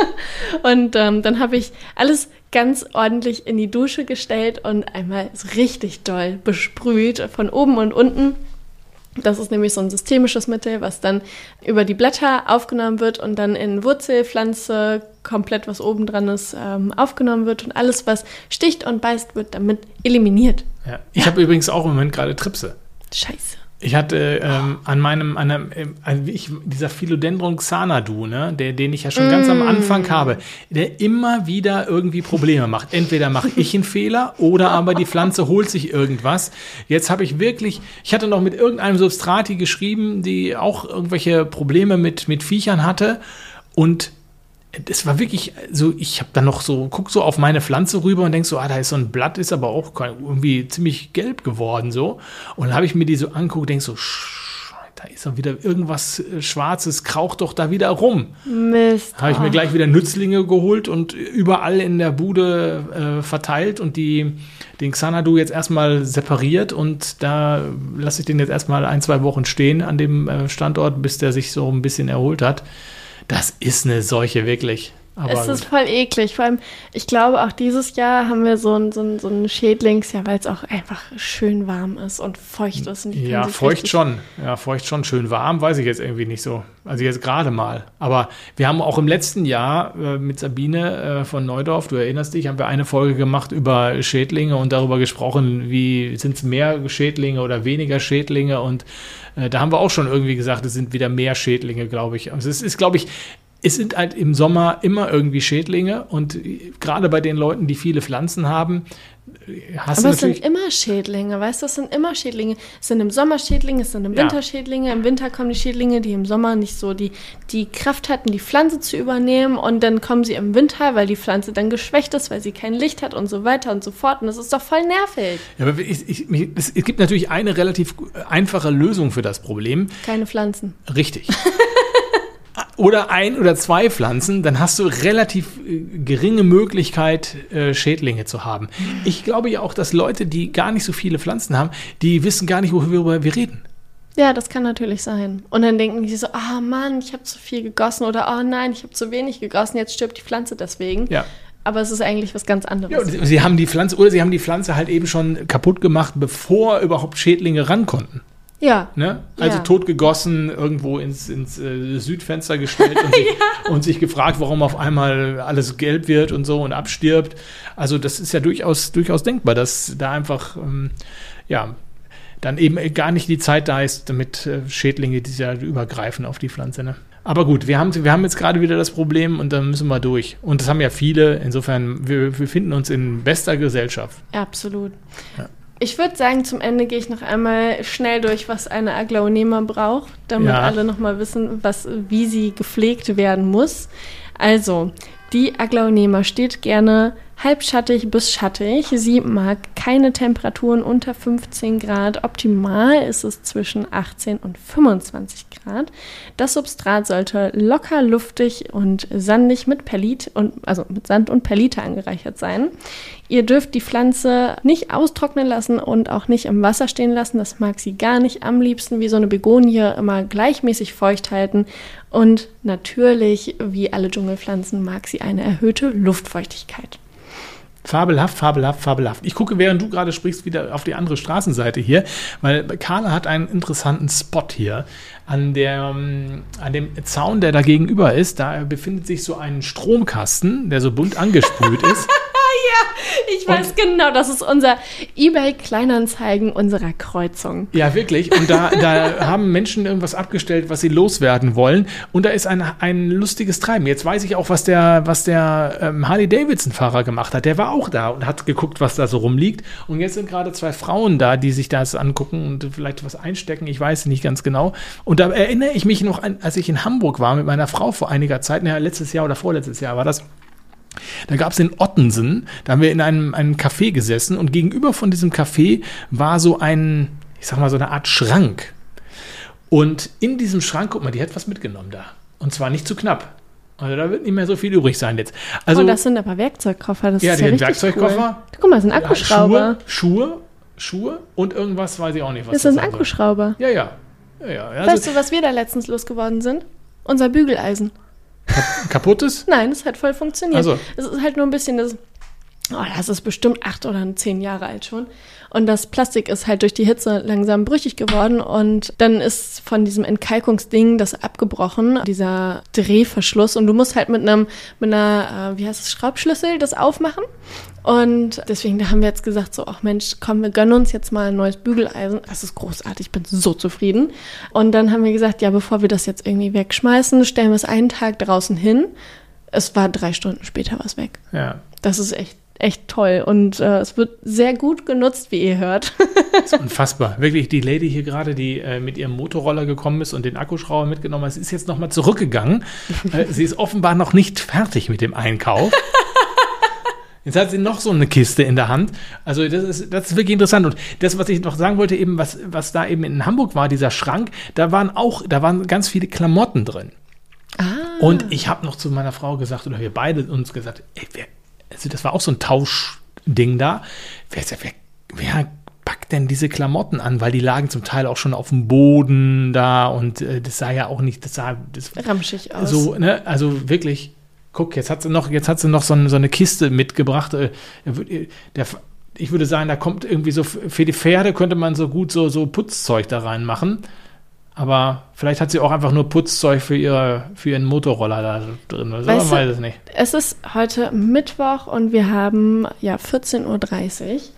Und ähm, dann habe ich alles ganz ordentlich in die Dusche gestellt und einmal so richtig doll besprüht von oben und unten. Das ist nämlich so ein systemisches Mittel, was dann über die Blätter aufgenommen wird und dann in Wurzelpflanze komplett, was oben dran ist, ähm, aufgenommen wird und alles, was sticht und beißt, wird damit eliminiert. Ja. Ich ja. habe übrigens auch im Moment gerade Tripse. Scheiße. Ich hatte ähm, an meinem, an einem, also ich, dieser Philodendron Xanadu, ne, der, den ich ja schon mm. ganz am Anfang habe, der immer wieder irgendwie Probleme macht. Entweder mache ich einen Fehler oder aber die Pflanze holt sich irgendwas. Jetzt habe ich wirklich, ich hatte noch mit irgendeinem Substrati geschrieben, die auch irgendwelche Probleme mit, mit Viechern hatte und das war wirklich so, ich habe dann noch so, guck so auf meine Pflanze rüber und denk so, ah, da ist so ein Blatt, ist aber auch irgendwie ziemlich gelb geworden so. Und dann habe ich mir die so angeguckt, denk so, da ist doch wieder irgendwas Schwarzes, kraucht doch da wieder rum. Mist. Habe ich mir gleich wieder Nützlinge geholt und überall in der Bude äh, verteilt und die, den Xanadu jetzt erstmal separiert und da lasse ich den jetzt erstmal ein, zwei Wochen stehen an dem äh, Standort, bis der sich so ein bisschen erholt hat. Das ist eine Seuche, wirklich. Aber es ist voll eklig. Vor allem, ich glaube, auch dieses Jahr haben wir so ein, so ein, so ein Schädlings, ja, weil es auch einfach schön warm ist und feucht ist. Und ja, feucht schon. Ja, feucht schon. Schön warm, weiß ich jetzt irgendwie nicht so. Also jetzt gerade mal. Aber wir haben auch im letzten Jahr äh, mit Sabine äh, von Neudorf, du erinnerst dich, haben wir eine Folge gemacht über Schädlinge und darüber gesprochen, wie sind es mehr Schädlinge oder weniger Schädlinge. Und äh, da haben wir auch schon irgendwie gesagt, es sind wieder mehr Schädlinge, glaube ich. Also es ist, glaube ich, es sind halt im Sommer immer irgendwie Schädlinge und gerade bei den Leuten, die viele Pflanzen haben, hast Aber du es sind immer Schädlinge, weißt du, es sind immer Schädlinge. Es sind im Sommer Schädlinge, es sind im Winter Ja. Schädlinge. Im Winter kommen die Schädlinge, die im Sommer nicht so die, die Kraft hatten, die Pflanze zu übernehmen und dann kommen sie im Winter, weil die Pflanze dann geschwächt ist, weil sie kein Licht hat und so weiter und so fort. Und das ist doch voll nervig. Ja, aber ich, ich, mich- es, es gibt natürlich eine relativ einfache Lösung für das Problem. Keine Pflanzen. Richtig. Oder ein oder zwei Pflanzen, dann hast du relativ äh, geringe Möglichkeit, äh, Schädlinge zu haben. Ich glaube ja auch, dass Leute, die gar nicht so viele Pflanzen haben, die wissen gar nicht, worüber wir reden. Ja, das kann natürlich sein. Und dann denken die so, ah Mann, ich habe zu viel gegossen oder oh nein, ich habe zu wenig gegossen, jetzt stirbt die Pflanze deswegen. Ja. Aber es ist eigentlich was ganz anderes. Ja, und sie- sie haben die Pflanze, oder sie haben die Pflanze halt eben schon kaputt gemacht, bevor überhaupt Schädlinge ran konnten. Ja. Ne? Also Ja. tot gegossen, irgendwo ins, ins äh, Südfenster gestellt und, sich, und sich gefragt, warum auf einmal alles gelb wird und so und abstirbt. Also das ist ja durchaus, durchaus denkbar, dass da einfach, ähm, ja, dann eben gar nicht die Zeit da ist, damit äh, Schädlinge, die ja übergreifen auf die Pflanze. Ne? Aber gut, wir haben, wir haben jetzt gerade wieder das Problem und dann müssen wir durch. Und das haben ja viele. Insofern, wir, wir finden uns in bester Gesellschaft. Absolut. Ja. Ich würde sagen, zum Ende gehe ich noch einmal schnell durch, was eine Aglaonema braucht, damit Ja. alle nochmal wissen, was, wie sie gepflegt werden muss. Also, die Aglaonema steht gerne halbschattig bis schattig. Sie mag keine Temperaturen unter fünfzehn Grad. Optimal ist es zwischen achtzehn und fünfundzwanzig Grad. Das Substrat sollte locker, luftig und sandig mit Perlit und also mit Sand und Perlite angereichert sein. Ihr dürft die Pflanze nicht austrocknen lassen und auch nicht im Wasser stehen lassen. Das mag sie gar nicht. Am liebsten wie so eine Begonie immer gleichmäßig feucht halten. Und natürlich, wie alle Dschungelpflanzen, mag sie eine erhöhte Luftfeuchtigkeit. Fabelhaft, fabelhaft, fabelhaft. Ich gucke, während du gerade sprichst, wieder auf die andere Straßenseite hier, weil Carla hat einen interessanten Spot hier. An, der, ähm, an dem Zaun, der da gegenüber ist, da befindet sich so ein Stromkasten, der so bunt angesprüht ist. Ich weiß genau, das ist unser eBay-Kleinanzeigen unserer Kreuzung. Ja, wirklich. Und da, da haben Menschen irgendwas abgestellt, was sie loswerden wollen. Und da ist ein, ein lustiges Treiben. Jetzt weiß ich auch, was der, was der ähm, Harley-Davidson-Fahrer gemacht hat. Der war auch da und hat geguckt, was da so rumliegt. Und jetzt sind gerade zwei Frauen da, die sich das angucken und vielleicht was einstecken. Ich weiß nicht ganz genau. Und da erinnere ich mich noch an, als ich in Hamburg war mit meiner Frau vor einiger Zeit, naja, letztes Jahr oder vorletztes Jahr war das. Da gab es in Ottensen, da haben wir in einem, einem Café gesessen und gegenüber von diesem Café war so ein, ich sag mal, so eine Art Schrank. Und in diesem Schrank, guck mal, die hat was mitgenommen da. Und zwar nicht zu knapp. Also da wird nicht mehr so viel übrig sein jetzt. Also, oh, das sind aber Werkzeugkoffer, das ja, ist ja den richtig Werkzeugkoffer. Cool. Guck mal, das sind Akkuschrauber. Schuhe, Schuhe, Schuhe und irgendwas, weiß ich auch nicht, was Das ist ein sein soll. Akkuschrauber. Ja, ja. ja, ja. Also Weißt du, was wir da letztens losgeworden sind? Unser Bügeleisen. kaputtes? Nein, das hat voll funktioniert. Also. Es ist halt nur ein bisschen das. Oh, das ist bestimmt acht oder zehn Jahre alt schon. Und das Plastik ist halt durch die Hitze langsam brüchig geworden. Und dann ist von diesem Entkalkungsding das abgebrochen, dieser Drehverschluss. Und du musst halt mit einem, mit einer, äh, wie heißt es, Schraubschlüssel das aufmachen. Und deswegen da haben wir jetzt gesagt, so, ach Mensch, komm, wir gönnen uns jetzt mal ein neues Bügeleisen. Das ist großartig, ich bin so zufrieden. Und dann haben wir gesagt, ja, bevor wir das jetzt irgendwie wegschmeißen, stellen wir es einen Tag draußen hin. Es war drei Stunden später was weg. Ja. Das ist echt, echt toll und äh, es wird sehr gut genutzt, wie ihr hört. Das ist unfassbar. Wirklich, die Lady hier gerade, die äh, mit ihrem Motorroller gekommen ist und den Akkuschrauber mitgenommen hat, sie ist jetzt nochmal zurückgegangen. äh, sie ist offenbar noch nicht fertig mit dem Einkauf. Jetzt hat sie noch so eine Kiste in der Hand. Also das ist, das ist wirklich interessant. Und das, was ich noch sagen wollte, eben, was, was da eben in Hamburg war, dieser Schrank, da waren auch, da waren ganz viele Klamotten drin. Ah. Und ich habe noch zu meiner Frau gesagt, oder wir beide uns gesagt, ey, wer, also das war auch so ein Tauschding da. Wer, wer, wer packt denn diese Klamotten an? Weil die lagen zum Teil auch schon auf dem Boden da und äh, das sah ja auch nicht, das sah das, ramschig aus. So, ne, also wirklich. Guck, jetzt hat sie noch, jetzt hat sie noch so eine, so eine Kiste mitgebracht. Der, ich würde sagen, da kommt irgendwie so, für die Pferde könnte man so gut so, so Putzzeug da reinmachen. Aber vielleicht hat sie auch einfach nur Putzzeug für, ihre, für ihren Motorroller da drin. Also man weiß es nicht. Es ist heute Mittwoch und wir haben ja vierzehn Uhr dreißig.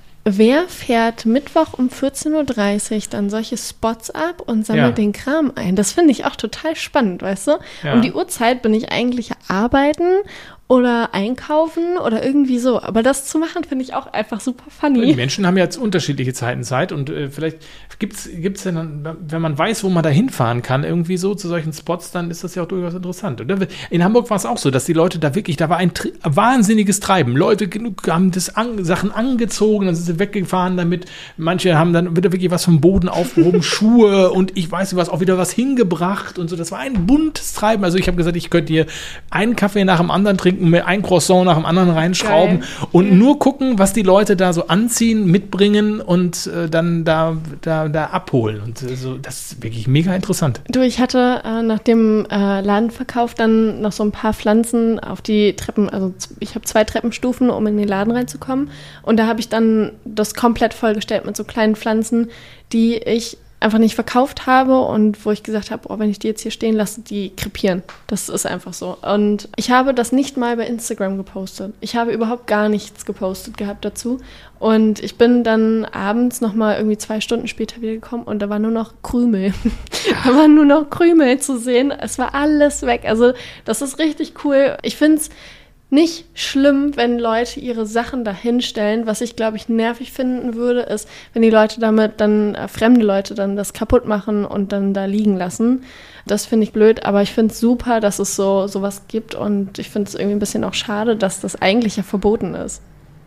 Wer fährt Mittwoch um vierzehn Uhr dreißig dann solche Spots ab und sammelt ja. den Kram ein? Das finde ich auch total spannend, weißt du? Ja. Um die Uhrzeit bin ich eigentlich arbeiten oder einkaufen oder irgendwie so. Aber das zu machen, finde ich auch einfach super funny. Die Menschen haben ja jetzt unterschiedliche Zeiten Zeit und äh, vielleicht gibt es ja dann, wenn man weiß, wo man da hinfahren kann, irgendwie so zu solchen Spots, dann ist das ja auch durchaus interessant. Und in Hamburg war es auch so, dass die Leute da wirklich, da war ein tri- wahnsinniges Treiben. Leute haben das an, Sachen angezogen, dann sind sie weggefahren damit. Manche haben dann wieder wirklich was vom Boden aufgehoben, Schuhe und ich weiß nicht was, auch wieder was hingebracht und so. Das war ein buntes Treiben. Also ich habe gesagt, ich könnte hier einen Kaffee nach dem anderen trinken, mir ein Croissant nach dem anderen reinschrauben Geil. und ja. nur gucken, was die Leute da so anziehen, mitbringen und äh, dann da, da, da abholen. Und äh, so, das ist wirklich mega interessant. Du, ich hatte äh, nach dem äh, Ladenverkauf dann noch so ein paar Pflanzen auf die Treppen, also ich habe zwei Treppenstufen, um in den Laden reinzukommen. Und da habe ich dann das komplett vollgestellt mit so kleinen Pflanzen, die ich einfach nicht verkauft habe und wo ich gesagt habe, oh, wenn ich die jetzt hier stehen lasse, die krepieren. Das ist einfach so. Und ich habe das nicht mal bei Instagram gepostet. Ich habe überhaupt gar nichts gepostet gehabt dazu. Und ich bin dann abends nochmal irgendwie zwei Stunden später wiedergekommen und da war nur noch Krümel. Da waren nur noch Krümel zu sehen. Es war alles weg. Also das ist richtig cool. Ich finde es nicht schlimm, wenn Leute ihre Sachen da hinstellen. Was ich, glaube ich, nervig finden würde, ist, wenn die Leute damit dann, äh, fremde Leute dann das kaputt machen und dann da liegen lassen. Das finde ich blöd, aber ich finde es super, dass es so sowas gibt und ich finde es irgendwie ein bisschen auch schade, dass das eigentlich ja verboten ist.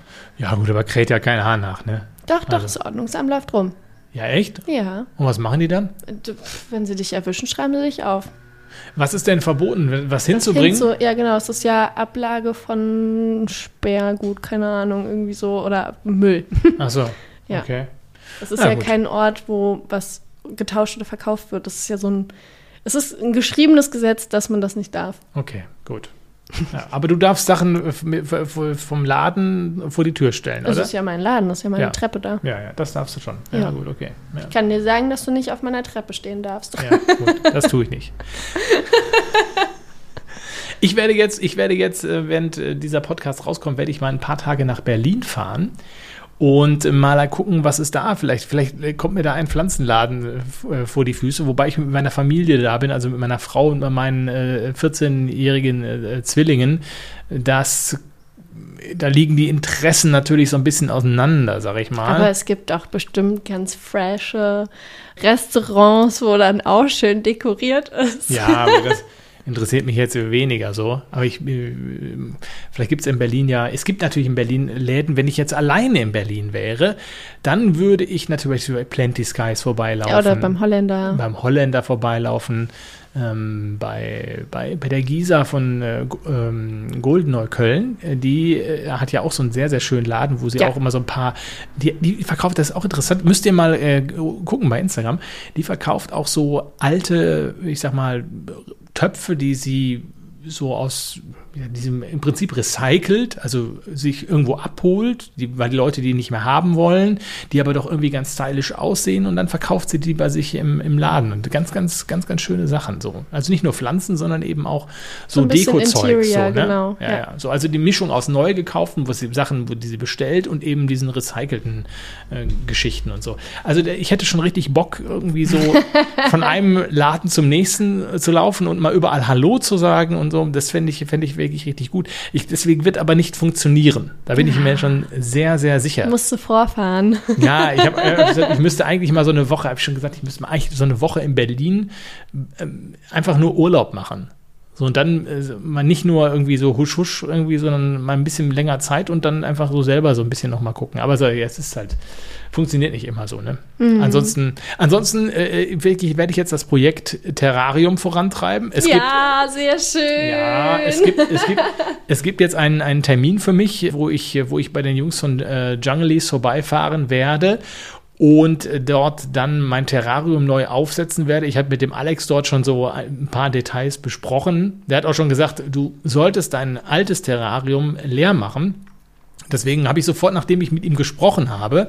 Ja gut, aber kräht ja kein Haar nach, ne? Doch, doch, also. Das Ordnungsamt läuft rum. Ja, echt? Ja. Und was machen die dann? Wenn sie dich erwischen, schreiben sie dich auf. Was ist denn verboten, was hinzubringen? Hinzu, ja, genau. Es ist ja Ablage von Sperrgut, keine Ahnung, irgendwie so. Oder Müll. Ach so, ja. Okay. Es ist ja, ja gut. kein Ort, wo was getauscht oder verkauft wird. Das ist ja so ein, es ist ein geschriebenes Gesetz, dass man das nicht darf. Okay, gut. Ja, aber du darfst Sachen vom Laden vor die Tür stellen, das oder? Das ist ja mein Laden, das ist ja meine ja. Treppe da. Ja, ja, das darfst du schon. Ja, ja. Gut, okay. Ja. Ich kann dir sagen, dass du nicht auf meiner Treppe stehen darfst. Ja, gut, das tue ich nicht. Ich werde jetzt, ich werde jetzt, während dieser Podcast rauskommt, werde ich mal ein paar Tage nach Berlin fahren und mal gucken, was ist da. Vielleicht, vielleicht kommt mir da ein Pflanzenladen äh, vor die Füße, wobei ich mit meiner Familie da bin, also mit meiner Frau und meinen äh, vierzehnjährigen äh, Zwillingen. Das, da liegen die Interessen natürlich so ein bisschen auseinander, sag ich mal. Aber es gibt auch bestimmt ganz frische Restaurants, wo dann auch schön dekoriert ist. Ja, aber das interessiert mich jetzt weniger so. Aber ich, vielleicht gibt es in Berlin ja, es gibt natürlich in Berlin Läden, wenn ich jetzt alleine in Berlin wäre, dann würde ich natürlich bei Plenty Skies vorbeilaufen. Ja, oder beim Holländer. Beim Holländer vorbeilaufen. Ähm, bei, bei, bei der Gisa von äh, ähm, Goldeneukölln, die äh, hat ja auch so einen sehr, sehr schönen Laden, wo sie ja. auch immer so ein paar, die, die verkauft, das ist auch interessant, müsst ihr mal äh, gucken bei Instagram, die verkauft auch so alte, ich sag mal, Töpfe, die sie so aus ja, diesem im Prinzip recycelt, also sich irgendwo abholt, die, weil die Leute die nicht mehr haben wollen, die aber doch irgendwie ganz stylisch aussehen und dann verkauft sie die bei sich im, im Laden und ganz, ganz, ganz, ganz schöne Sachen so. Also nicht nur Pflanzen, sondern eben auch so, so Deko-Zeug. So, ne? Genau. Ja, ja. Ja. So, also die Mischung aus neu gekauften, wo sie Sachen, wo die sie bestellt und eben diesen recycelten äh, Geschichten und so. Also der, ich hätte schon richtig Bock, irgendwie so von einem Laden zum nächsten äh, zu laufen und mal überall Hallo zu sagen und so. Das fände ich, fänd ich wirklich richtig gut. Ich, deswegen wird aber nicht funktionieren. Da bin ich mir schon sehr, sehr sicher. Musst du vorfahren. Ja, ich habe äh, gesagt, ich müsste eigentlich mal so eine Woche, habe ich schon gesagt, ich müsste mal eigentlich so eine Woche in Berlin ähm, einfach nur Urlaub machen. So, und dann äh, mal nicht nur irgendwie so husch husch irgendwie, sondern mal ein bisschen länger Zeit und dann einfach so selber so ein bisschen nochmal gucken. Aber so, ja, es ist halt, funktioniert nicht immer so, ne? Mhm. Ansonsten, ansonsten äh, wirklich werde ich jetzt das Projekt Terrarium vorantreiben. Es ja, gibt, sehr schön. Ja, es gibt, es gibt, es gibt jetzt einen, einen Termin für mich, wo ich, wo ich bei den Jungs von äh, Junglease vorbeifahren werde. Und dort dann mein Terrarium neu aufsetzen werde. Ich habe mit dem Alex dort schon so ein paar Details besprochen. Der hat auch schon gesagt, du solltest dein altes Terrarium leer machen. Deswegen habe ich sofort, nachdem ich mit ihm gesprochen habe,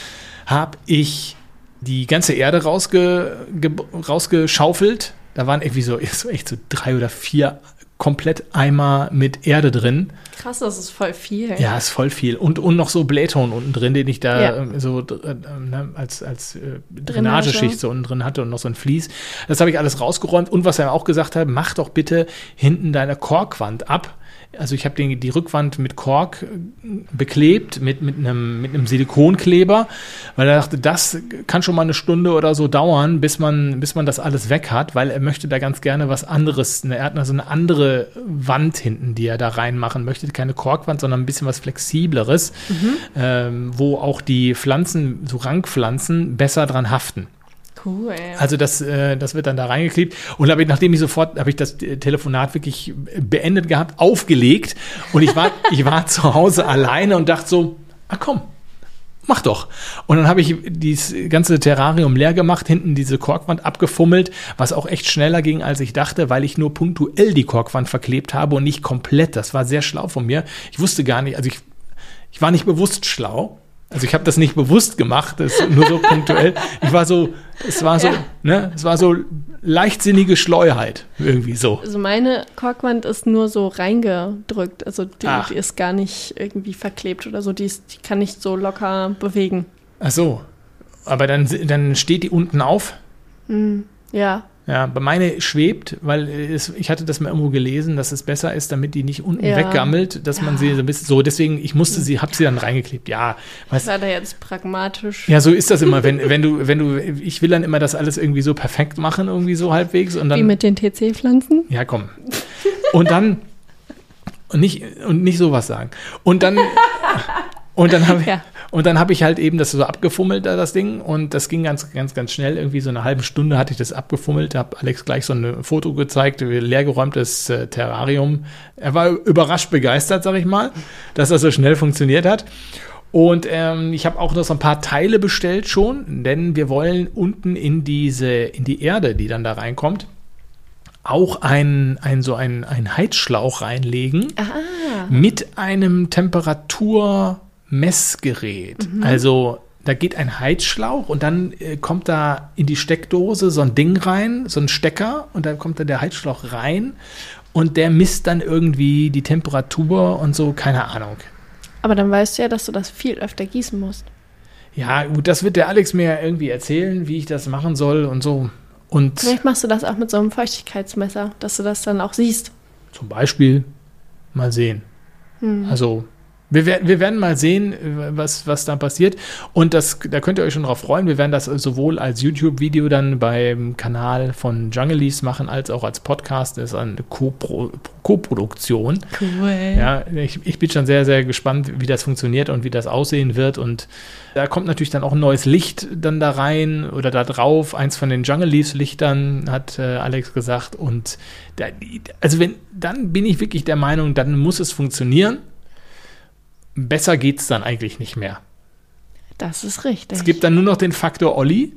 habe ich die ganze Erde rausge, ge, rausgeschaufelt. Da waren irgendwie so, so echt so drei oder vier komplett Eimer mit Erde drin. Krass, das ist voll viel. Ja, ist voll viel. Und, und noch so Blähton unten drin, den ich da ja. äh, so äh, ne, als, als äh, Drainageschicht so unten drin hatte und noch so ein Vlies. Das habe ich alles rausgeräumt. Und was er auch gesagt hat, mach doch bitte hinten deine Korkwand ab. Also ich habe die Rückwand mit Kork beklebt, mit, mit, einem, mit einem Silikonkleber, weil er dachte, das kann schon mal eine Stunde oder so dauern, bis man, bis man das alles weg hat, weil er möchte da ganz gerne was anderes, er hat also eine andere Wand hinten, die er da reinmachen möchte, keine Korkwand, sondern ein bisschen was Flexibleres, mhm. ähm, wo auch die Pflanzen, so Rankpflanzen, besser dran haften. Cool. Also das, äh, das wird dann da reingeklebt. Und hab ich, nachdem ich sofort, habe ich das Telefonat wirklich beendet gehabt, aufgelegt. Und ich war, ich war zu Hause alleine und dachte so, ah komm, mach doch. Und dann habe ich dieses ganze Terrarium leer gemacht, hinten diese Korkwand abgefummelt, was auch echt schneller ging, als ich dachte, weil ich nur punktuell die Korkwand verklebt habe und nicht komplett. Das war sehr schlau von mir. Ich wusste gar nicht, also ich, ich war nicht bewusst schlau. Also ich habe das nicht bewusst gemacht, das ist nur so punktuell. Ich war so, es war so, ja. ne, es war so leichtsinnige Schleuheit, irgendwie so. Also meine Korkwand ist nur so reingedrückt, also die, die ist gar nicht irgendwie verklebt oder so, die, ist, die kann nicht so locker bewegen. Ach so, aber dann, dann steht die unten auf? Mm, ja. Ja, bei meine schwebt, weil es, ich hatte das mal irgendwo gelesen, dass es besser ist, damit die nicht unten ja. weggammelt, dass ja. man sie so ein bisschen so, deswegen, ich musste sie, hab sie dann reingeklebt, ja. Das war da jetzt pragmatisch. Ja, so ist das immer, wenn, wenn du, wenn du, ich will dann immer das alles irgendwie so perfekt machen, irgendwie so halbwegs. Und dann, wie mit den T C-Pflanzen? Ja, komm. Und dann, und nicht, und nicht sowas sagen. Und dann, und dann habe ich, ja. Und dann habe ich halt eben das so abgefummelt, das Ding. Und das ging ganz, ganz, ganz schnell. Irgendwie so eine halbe Stunde hatte ich das abgefummelt. Habe Alex gleich so ein Foto gezeigt, leergeräumtes äh, Terrarium. Er war überrascht begeistert, sag ich mal, dass das so schnell funktioniert hat. Und ähm, ich habe auch noch so ein paar Teile bestellt schon, denn wir wollen unten in diese, in die Erde, die dann da reinkommt, auch ein, ein, so ein, ein Heizschlauch reinlegen. Ah. Mit einem Temperatur- Messgerät. Mhm. Also da geht ein Heizschlauch und dann äh, kommt da in die Steckdose so ein Ding rein, so ein Stecker und dann kommt da der Heizschlauch rein und der misst dann irgendwie die Temperatur und so, keine Ahnung. Aber dann weißt du ja, dass du das viel öfter gießen musst. Ja, gut, das wird der Alex mir irgendwie erzählen, wie ich das machen soll und so. Und vielleicht machst du das auch mit so einem Feuchtigkeitsmesser, dass du das dann auch siehst. Zum Beispiel mal sehen. Hm. Also Wir werden, wir werden mal sehen, was, was da passiert. Und das, da könnt ihr euch schon drauf freuen. Wir werden das sowohl als YouTube-Video dann beim Kanal von Junglease machen, als auch als Podcast. Das ist eine Co-Pro- Co-Produktion. Cool. Ja, ich, ich bin schon sehr, sehr gespannt, wie das funktioniert und wie das aussehen wird. Und da kommt natürlich dann auch ein neues Licht dann da rein oder da drauf. Eins von den Junglease-Lichtern, hat äh, Alex gesagt. Und da, also wenn, dann bin ich wirklich der Meinung, dann muss es funktionieren. Besser geht's dann eigentlich nicht mehr. Das ist richtig. Es gibt dann nur noch den Faktor Olli.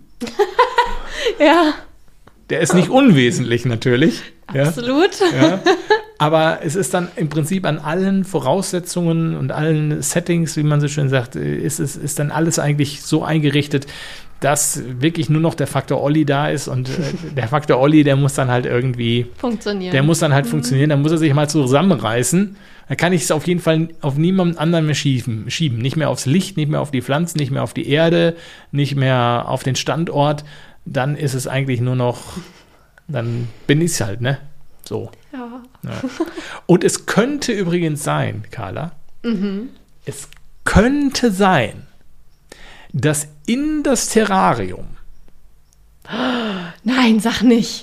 Ja. Der ist nicht unwesentlich natürlich. Absolut. Ja. Ja. Aber es ist dann im Prinzip an allen Voraussetzungen und allen Settings, wie man so schön sagt, ist, ist, ist dann alles eigentlich so eingerichtet, dass wirklich nur noch der Faktor Olli da ist und äh, der Faktor Olli, der muss dann halt irgendwie funktionieren. Der muss dann halt mhm. funktionieren, dann muss er sich mal zusammenreißen. Dann kann ich es auf jeden Fall auf niemanden anderen mehr schieben, schieben. Nicht mehr aufs Licht, nicht mehr auf die Pflanzen, nicht mehr auf die Erde, nicht mehr auf den Standort. Dann ist es eigentlich nur noch, dann bin ich es halt, ne? So. Ja. Ja. Und es könnte übrigens sein, Carla, mhm. es könnte sein, dass in das Terrarium Nein, sag nicht.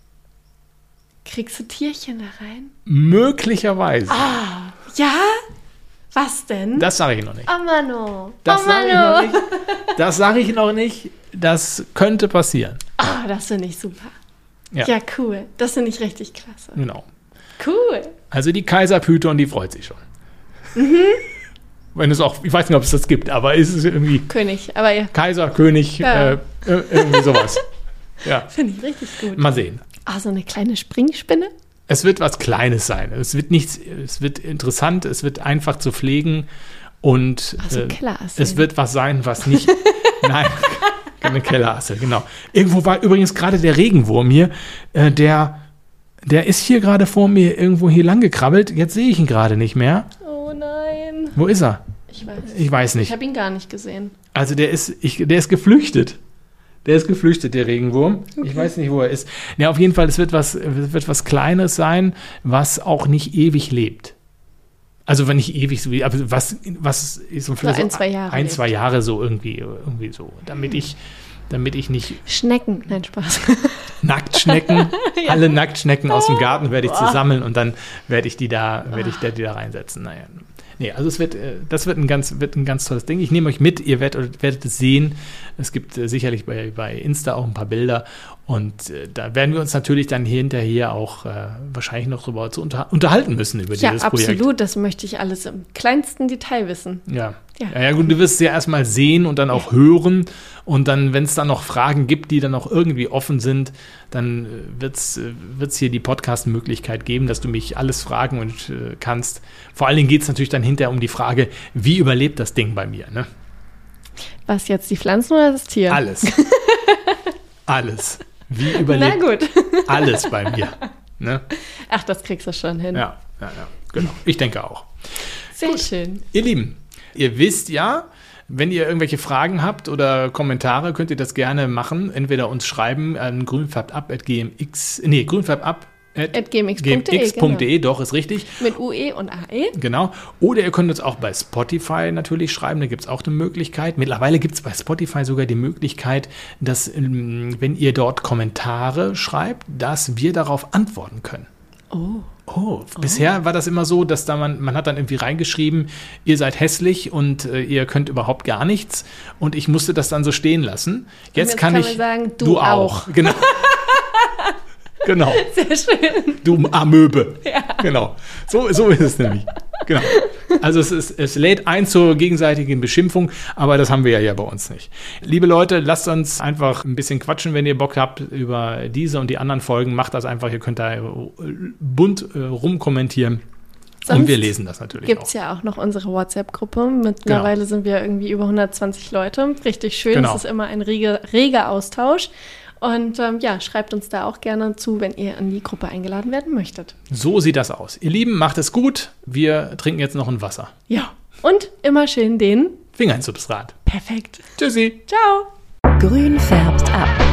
Kriegst du Tierchen da rein? Möglicherweise. Ah, ja? Was denn? Das sage ich noch nicht. Oh Mano. Das oh sage ich noch nicht. Das sage ich noch nicht. Das könnte passieren. Ah, oh, das finde ich super. Ja. ja, cool. Das finde ich richtig klasse. Genau. Cool. Also die Kaiserpython, die freut sich schon. Mhm. Wenn es auch, ich weiß nicht, ob es das gibt, aber es ist irgendwie König, aber ja. Kaiser, König, ja. äh, irgendwie sowas. Ja. Finde ich richtig gut. Mal sehen. Ah, so eine kleine Springspinne? Es wird was Kleines sein. Es wird nichts, es wird interessant, es wird einfach zu pflegen und also äh, Kellerassel. Es wird was sein, was nicht. Nein, keine Kellerassel, genau. Irgendwo war übrigens gerade der Regenwurm hier, äh, der, der ist hier gerade vor mir irgendwo hier lang gekrabbelt. Jetzt sehe ich ihn gerade nicht mehr. Oh nein. Wo ist er? Ich weiß, ich weiß nicht. Ich habe ihn gar nicht gesehen. Also der ist, ich, der ist geflüchtet. Der ist geflüchtet, der Regenwurm. Okay. Ich weiß nicht, wo er ist. Ja, auf jeden Fall, es wird was, wird was Kleines sein, was auch nicht ewig lebt. Also wenn nicht ewig, so wie, aber was, was ist so, so ein, zwei Jahre. Ein, zwei Jahre so irgendwie, irgendwie so, damit ich, damit ich nicht. Schnecken, nein, Spaß. Nacktschnecken, ja. Alle Nacktschnecken aus dem Garten werde ich zusammen und dann werde ich die da, werde ich die da reinsetzen. Naja. Nee, also es wird, das wird ein ganz, wird ein ganz tolles Ding. Ich nehme euch mit, ihr werdet, werdet es sehen. Es gibt äh, sicherlich bei, bei Insta auch ein paar Bilder und äh, da werden wir uns natürlich dann hinterher auch äh, wahrscheinlich noch darüber zu unter, unterhalten müssen über ja, dieses Projekt. Ja, absolut, das möchte ich alles im kleinsten Detail wissen. Ja. Ja. Ja, ja gut, du wirst es ja erstmal sehen und dann auch ja. hören und dann, wenn es dann noch Fragen gibt, die dann noch irgendwie offen sind, dann wird es hier die Podcast-Möglichkeit geben, dass du mich alles fragen und äh, kannst. Vor allen Dingen geht es natürlich dann hinterher um die Frage, wie überlebt das Ding bei mir, ne? Was jetzt, die Pflanzen oder das Tier? Alles. Alles. Wie überlebt Na gut. alles bei mir, ne? Ach, das kriegst du schon hin. Ja, ja, ja, genau. Ich denke auch. Sehr gut. Schön. Ihr Lieben, ihr wisst ja, wenn ihr irgendwelche Fragen habt oder Kommentare, könnt ihr das gerne machen. Entweder uns schreiben an grünfärbab at gmx, nee, grünfärbab at gmx punkt de, genau. Doch, ist richtig. Mit U E und A E. Genau. Oder ihr könnt uns auch bei Spotify natürlich schreiben, da gibt es auch eine Möglichkeit. Mittlerweile gibt es bei Spotify sogar die Möglichkeit, dass, wenn ihr dort Kommentare schreibt, dass wir darauf antworten können. Oh. Oh, bisher oh. war das immer so, dass da man, man hat dann irgendwie reingeschrieben, ihr seid hässlich und äh, ihr könnt überhaupt gar nichts und ich musste das dann so stehen lassen. Jetzt, jetzt kann, kann ich, sagen, du, du auch. auch. Genau. Genau. Sehr schön. Du Amöbe. Ja. Genau. So, so ist es nämlich. Genau. Also es, ist, es lädt ein zur gegenseitigen Beschimpfung, aber das haben wir ja hier bei uns nicht. Liebe Leute, lasst uns einfach ein bisschen quatschen, wenn ihr Bock habt über diese und die anderen Folgen. Macht das einfach, ihr könnt da bunt äh, rumkommentieren. Sonst und wir lesen das natürlich gibt's auch. Gibt es ja auch noch unsere WhatsApp-Gruppe. Mittlerweile genau. sind wir irgendwie über hundertzwanzig Leute. Richtig schön. Genau. Es ist immer ein reger, reger Austausch. Und ähm, ja, schreibt uns da auch gerne zu, wenn ihr in die Gruppe eingeladen werden möchtet. So sieht das aus. Ihr Lieben, macht es gut. Wir trinken jetzt noch ein Wasser. Ja, und immer schön den Finger ins Substrat. Perfekt. Tschüssi. Ciao. Grün färbt ab.